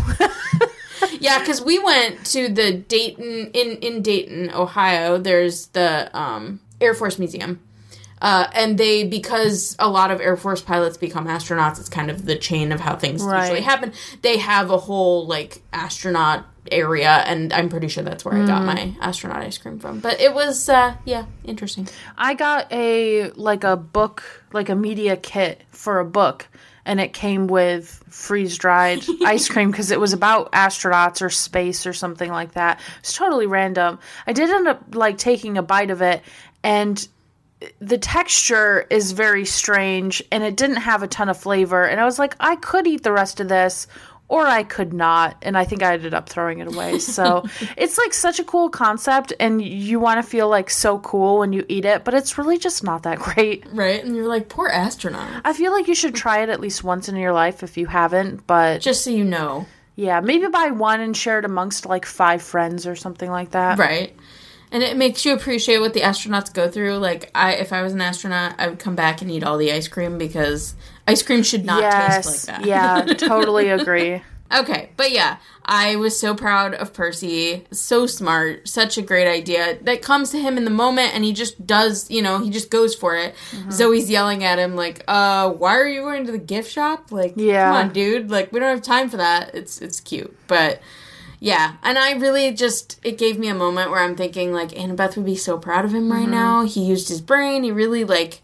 Speaker 2: Yeah, because we went to the Dayton, in Dayton, Ohio, there's the Air Force Museum. And because a lot of Air Force pilots become astronauts, it's kind of the chain of how things usually happen. They have a whole, astronaut area, and I'm pretty sure that's where I got my astronaut ice cream from. But it was, interesting.
Speaker 1: I got a book, a media kit for a book, and it came with freeze-dried ice cream because it was about astronauts or space or something like that. It was totally random. I did end up, taking a bite of it, and the texture is very strange, and it didn't have a ton of flavor. And I was like, I could eat the rest of this, or I could not. And I think I ended up throwing it away. So it's such a cool concept, and you want to feel so cool when you eat it, but it's really just not that great.
Speaker 2: Right. And you're like, poor astronaut.
Speaker 1: I feel like you should try it at least once in your life if you haven't, but
Speaker 2: just so you know.
Speaker 1: Yeah. Maybe buy one and share it amongst 5 friends or something like that.
Speaker 2: Right. And it makes you appreciate what the astronauts go through. If I was an astronaut, I would come back and eat all the ice cream because ice cream should not taste like that.
Speaker 1: Yeah, totally agree.
Speaker 2: Okay, but yeah, I was so proud of Percy. So smart. Such a great idea. That comes to him in the moment, and he just does, he just goes for it. Mm-hmm. Zoe's yelling at him, why are you going to the gift shop? Come on, dude. We don't have time for that. It's cute. But... yeah, and I really it gave me a moment where I'm thinking, Annabeth would be so proud of him right now. He used his brain. He really,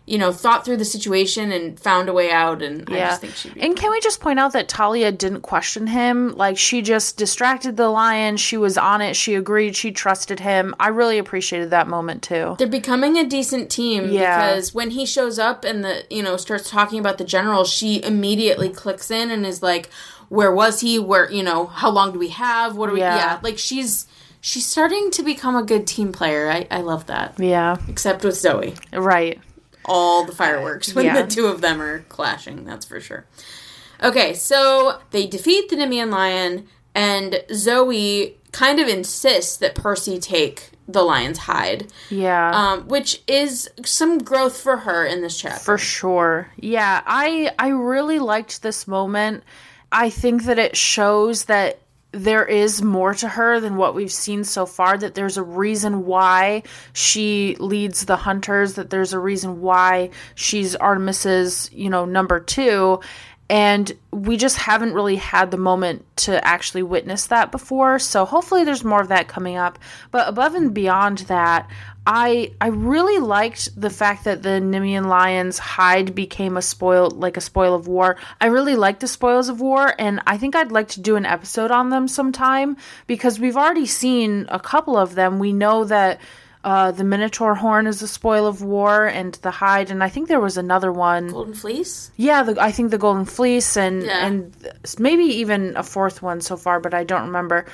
Speaker 2: thought through the situation and found a way out, and I just think she'd be
Speaker 1: And can we just point out that Talia didn't question him? Like, she just distracted the lion. She was on it. She agreed. She trusted him. I really appreciated that moment, too.
Speaker 2: They're becoming a decent team because when he shows up and starts talking about the general, she immediately clicks in and is like, where was he? Where, how long do we have? What do we, like she's starting to become a good team player. I love that.
Speaker 1: Yeah.
Speaker 2: Except with Zoe.
Speaker 1: Right.
Speaker 2: All the fireworks when the two of them are clashing, that's for sure. Okay, so they defeat the Nemean lion, and Zoe kind of insists that Percy take the lion's hide.
Speaker 1: Yeah.
Speaker 2: Which is some growth for her in this chapter.
Speaker 1: For sure. Yeah, I really liked this moment. I think that it shows that there is more to her than what we've seen so far, that there's a reason why she leads the hunters, that there's a reason why she's Artemis's, number 2. And we just haven't really had the moment to actually witness that before. So hopefully there's more of that coming up. But above and beyond that, I really liked the fact that the Nemean lion's hide became a spoil of war. I really like the spoils of war, and I think I'd like to do an episode on them sometime, because we've already seen a couple of them. We know that the Minotaur horn is a spoil of war, and the hide, and I think there was another one.
Speaker 2: Golden Fleece?
Speaker 1: Yeah, I think the Golden Fleece, and maybe even a fourth one so far, but I don't remember.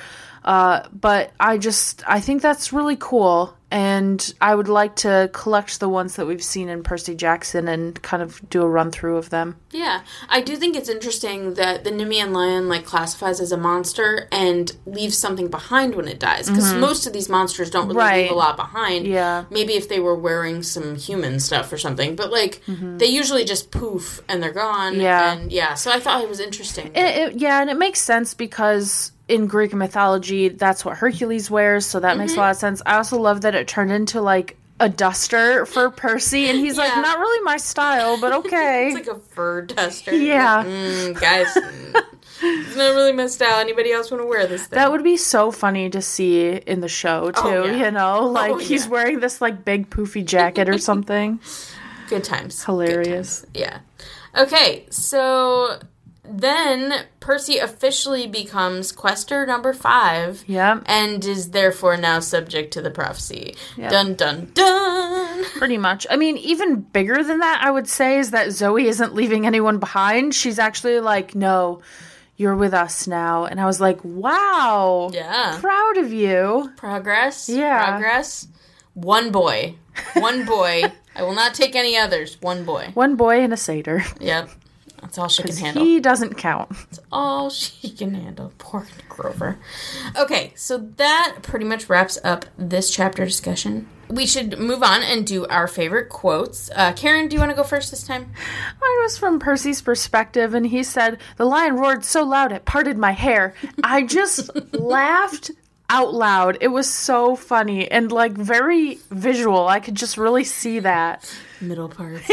Speaker 1: But I think that's really cool, and I would like to collect the ones that we've seen in Percy Jackson and kind of do a run-through of them.
Speaker 2: Yeah, I do think it's interesting that the Nemean lion, classifies as a monster and leaves something behind when it dies, because most of these monsters don't really leave a lot behind.
Speaker 1: Yeah.
Speaker 2: Maybe if they were wearing some human stuff or something, but, they usually just poof and they're gone.
Speaker 1: Yeah.
Speaker 2: And, so I thought it was interesting.
Speaker 1: And it makes sense because in Greek mythology, that's what Hercules wears, so that makes a lot of sense. I also love that it turned into, a duster for Percy, and he's like, not really my style, but okay.
Speaker 2: It's like a fur duster.
Speaker 1: Yeah.
Speaker 2: Guys, it's not really my style. Anybody else want to wear this thing?
Speaker 1: That would be so funny to see in the show, too, he's wearing this, big poofy jacket or something.
Speaker 2: Good times.
Speaker 1: Hilarious.
Speaker 2: Good times. Yeah. Okay, so then Percy officially becomes Quester number 5.
Speaker 1: Yeah.
Speaker 2: And is therefore now subject to the prophecy.
Speaker 1: Yep.
Speaker 2: Dun, dun, dun.
Speaker 1: Pretty much. I mean, even bigger than that, I would say, is that Zoe isn't leaving anyone behind. She's actually like, no, you're with us now. And I was like, wow.
Speaker 2: Yeah.
Speaker 1: Proud of you.
Speaker 2: Progress.
Speaker 1: Yeah.
Speaker 2: Progress. One boy. One boy. I will not take any others. One boy.
Speaker 1: One boy and a satyr.
Speaker 2: Yep. That's all she can handle.
Speaker 1: He doesn't count.
Speaker 2: That's all she can handle. Poor Grover. Okay, so that pretty much wraps up this chapter discussion. We should move on and do our favorite quotes. Karen, do you want to go first this time?
Speaker 1: Mine was from Percy's perspective, and he said, "The lion roared so loud it parted my hair." I just laughed out loud. It was so funny and very visual. I could just really see that.
Speaker 2: Middle part.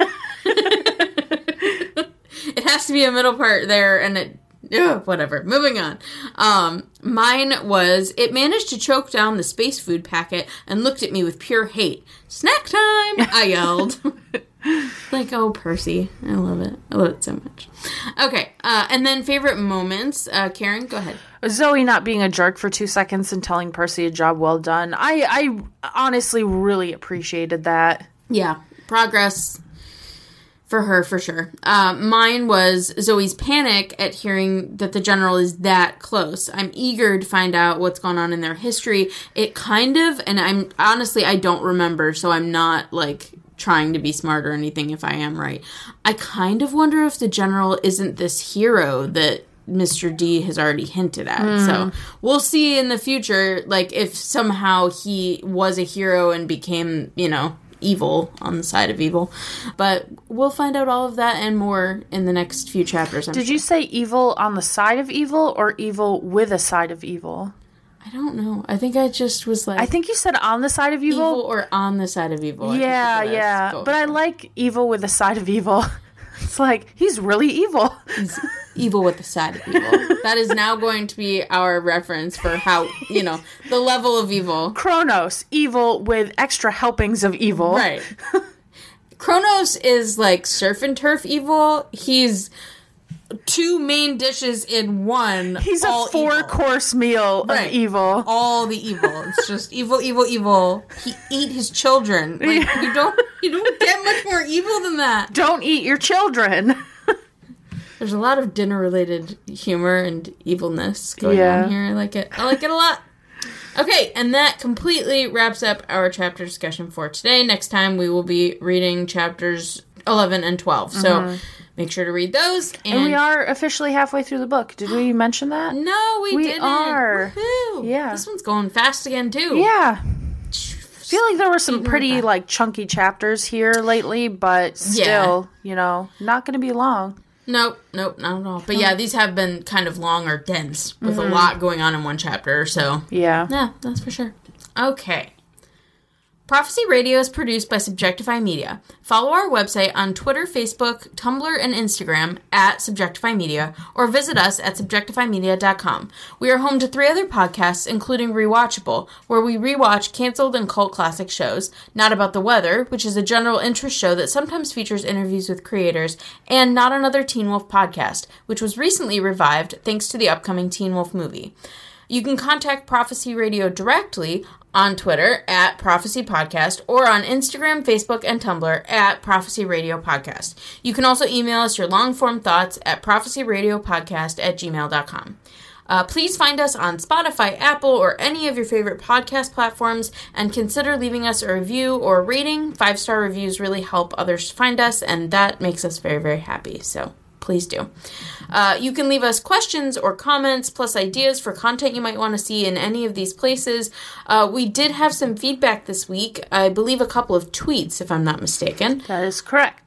Speaker 2: It has to be a middle part there, and whatever. Moving on. Mine was, it managed to choke down the space food packet and looked at me with pure hate. Snack time! I yelled. Oh, Percy. I love it. I love it so much. Okay. And then favorite moments. Karen, go ahead.
Speaker 1: Zoe not being a jerk for 2 seconds and telling Percy a job well done. I honestly really appreciated that.
Speaker 2: Yeah. Progress. For her, for sure. Mine was Zoe's panic at hearing that the general is that close. I'm eager to find out what's going on in their history. It kind of, and I don't remember, so I'm not, trying to be smart or anything if I am right. I kind of wonder if the general isn't this hero that Mr. D has already hinted at. So we'll see in the future, if somehow he was a hero and became, evil on the side of evil. But we'll find out all of that and more in the next few chapters.
Speaker 1: Did you say evil on the side of evil or evil with a side of evil?
Speaker 2: I don't know. I think I just was
Speaker 1: I think you said on the side of evil.
Speaker 2: Evil or on the side of evil.
Speaker 1: Yeah. But I like evil with a side of evil. It's he's really evil.
Speaker 2: He's evil with the side of evil. That is now going to be our reference for how, the level of evil.
Speaker 1: Kronos, evil with extra helpings of evil.
Speaker 2: Right. Kronos is like surf and turf evil. He's 2 main dishes in one.
Speaker 1: He's a 4-course meal of evil.
Speaker 2: All the evil. It's just evil, evil, evil. He ate his children. Like you don't get much more evil than that.
Speaker 1: Don't eat your children.
Speaker 2: There's a lot of dinner-related humor and evilness going on here. I like it. I like it a lot. Okay, and that completely wraps up our chapter discussion for today. Next time we will be reading chapters 11 and 12. So make sure to read those.
Speaker 1: And we are officially halfway through the book. Did we mention that?
Speaker 2: No, we didn't.
Speaker 1: We are.
Speaker 2: Woohoo.
Speaker 1: Yeah.
Speaker 2: This one's going fast again, too.
Speaker 1: Yeah. I feel like there were some pretty, like, chunky chapters here lately, but still, you know, not going to be long.
Speaker 2: Nope, not at all. But yeah, these have been kind of long or dense with a lot going on in one chapter, so.
Speaker 1: Yeah,
Speaker 2: that's for sure. Okay. Prophecy Radio is produced by Subjectify Media. Follow our website on Twitter, Facebook, Tumblr, and Instagram at Subjectify Media, or visit us at subjectifymedia.com. We are home to 3 other podcasts, including Rewatchable, where we rewatch canceled and cult classic shows, Not About the Weather, which is a general interest show that sometimes features interviews with creators, and Not Another Teen Wolf Podcast, which was recently revived thanks to the upcoming Teen Wolf movie. You can contact Prophecy Radio directly on Twitter at Prophecy Podcast or on Instagram, Facebook, and Tumblr at Prophecy Radio Podcast. You can also email us your long-form thoughts at prophecyradiopodcast@gmail.com. Please find us on Spotify, Apple, or any of your favorite podcast platforms, and consider leaving us a review or a rating. 5-star reviews really help others find us, and that makes us very, very happy. So please do. You can leave us questions or comments, plus ideas for content you might want to see in any of these places. We did have some feedback this week. I believe a couple of tweets, if I'm not mistaken.
Speaker 1: That is correct.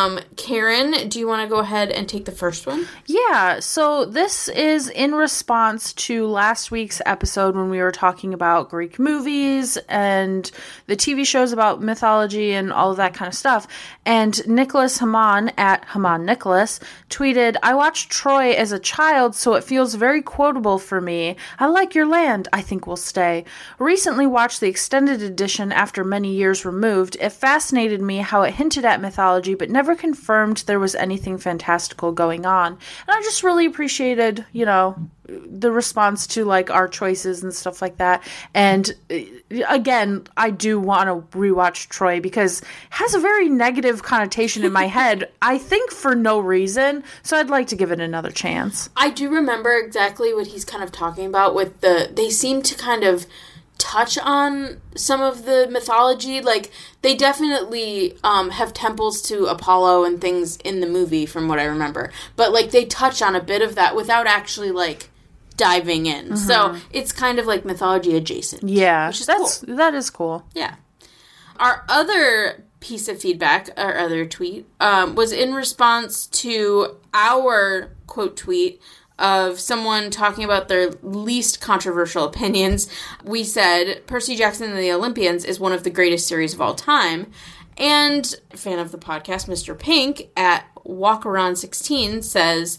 Speaker 2: Karen, do you want to go ahead and take the first one?
Speaker 1: Yeah, so this is in response to last week's episode when we were talking about Greek movies and the TV shows about mythology and all of that kind of stuff. And Nicholas Haman, at Haman Nicholas, tweeted, "I watched Troy as a child, so it feels very quotable for me. I like your land. I think we'll stay. Recently watched the extended edition after many years removed. It fascinated me how it hinted at mythology, but never confirmed there was anything fantastical going on." And I just really appreciated, you know, the response to like our choices and stuff like that. And again, I do want to rewatch Troy because it has a very negative connotation in my head, I think for no reason. So I'd like to give it another chance.
Speaker 2: I do remember exactly what he's kind of talking about with they seem to kind of touch on some of the mythology. Like they definitely have temples to Apollo and things in the movie from what I remember. But like they touch on a bit of that without actually like diving in. So it's kind of like mythology adjacent.
Speaker 1: Yeah.
Speaker 2: Which is cool.
Speaker 1: That is cool.
Speaker 2: Yeah. Our other piece of feedback, our other tweet, was in response to our quote tweet of someone talking about their least controversial opinions. We said, Percy Jackson and the Olympians is one of the greatest series of all time. And a fan of the podcast, Mr. Pink, at Walkaron16, says,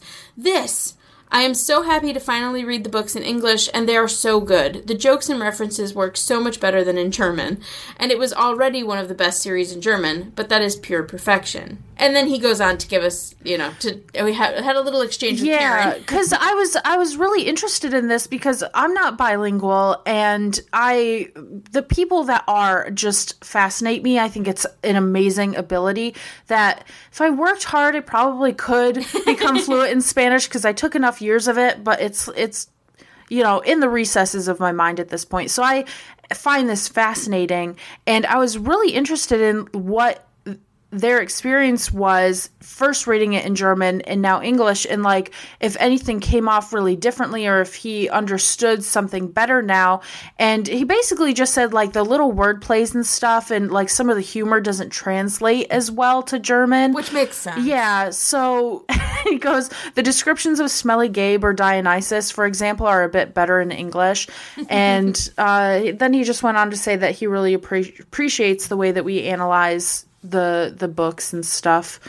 Speaker 2: I am so happy to finally read the books in English, and they are so good. The jokes and references work so much better than in German, and it was already one of the best series in German, but that is pure perfection. And then he goes on to give us, you know, we had a little exchange with Karen.
Speaker 1: Yeah, because I was really interested in this because I'm not bilingual, and the people that are just fascinate me. I think it's an amazing ability that if I worked hard, I probably could become fluent in Spanish because I took enough years of it, but it's you know, in the recesses of my mind at this point. So I find this fascinating, and I was really interested in what their experience was first reading it in German and now English, and like if anything came off really differently or if he understood something better now. And he basically just said like the little word plays and stuff and like some of the humor doesn't translate as well to German,
Speaker 2: which makes sense.
Speaker 1: Yeah, so he goes, the descriptions of Smelly Gabe or Dionysus, for example, are a bit better in English. And then he just went on to say that he really appreciates the way that we analyze the books and stuff.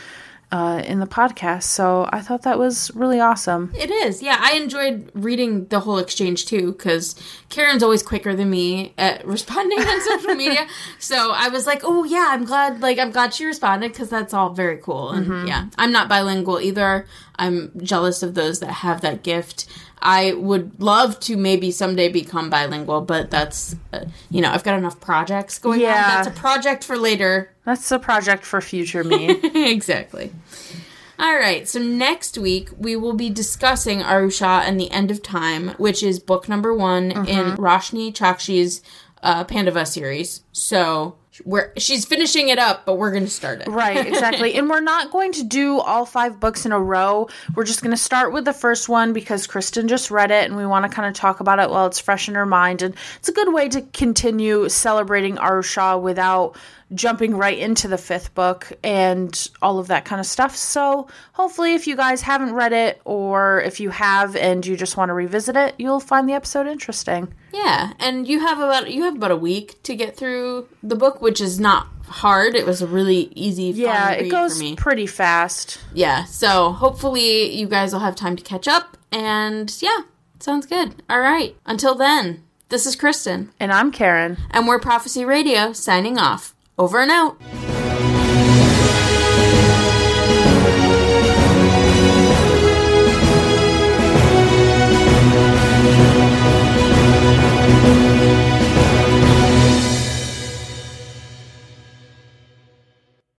Speaker 1: in the podcast. So I thought that was really awesome.
Speaker 2: It is. Yeah, I enjoyed reading the whole exchange too, because Karen's always quicker than me at responding on social media. So I was like, oh yeah, I'm glad she responded, because that's all very cool. And yeah, I'm not bilingual either. I'm jealous of those that have that gift. I would love to maybe someday become bilingual, but that's, I've got enough projects going on. That's a project for later.
Speaker 1: That's a project for future me.
Speaker 2: Exactly. All right, so next week we will be discussing Arusha and the End of Time, which is book number 1 in Roshni Chakshi's Pandava series. So she's finishing it up, but we're going to start it.
Speaker 1: Right, exactly. And we're not going to do all 5 books in a row. We're just going to start with the first one because Kristen just read it and we want to kind of talk about it while it's fresh in her mind. And it's a good way to continue celebrating Arusha without jumping right into the 5th book and all of that kind of stuff. So hopefully if you guys haven't read it, or if you have and you just want to revisit it, you'll find the episode interesting.
Speaker 2: Yeah, and you have about a week to get through the book, which is not hard. It was a really easy, fun read
Speaker 1: it goes
Speaker 2: for me.
Speaker 1: Pretty fast.
Speaker 2: Yeah, so hopefully you guys will have time to catch up, and yeah, sounds good. All right, until then, this is Kristen.
Speaker 1: And I'm Karen.
Speaker 2: And we're Prophecy Radio, signing off. Over and out.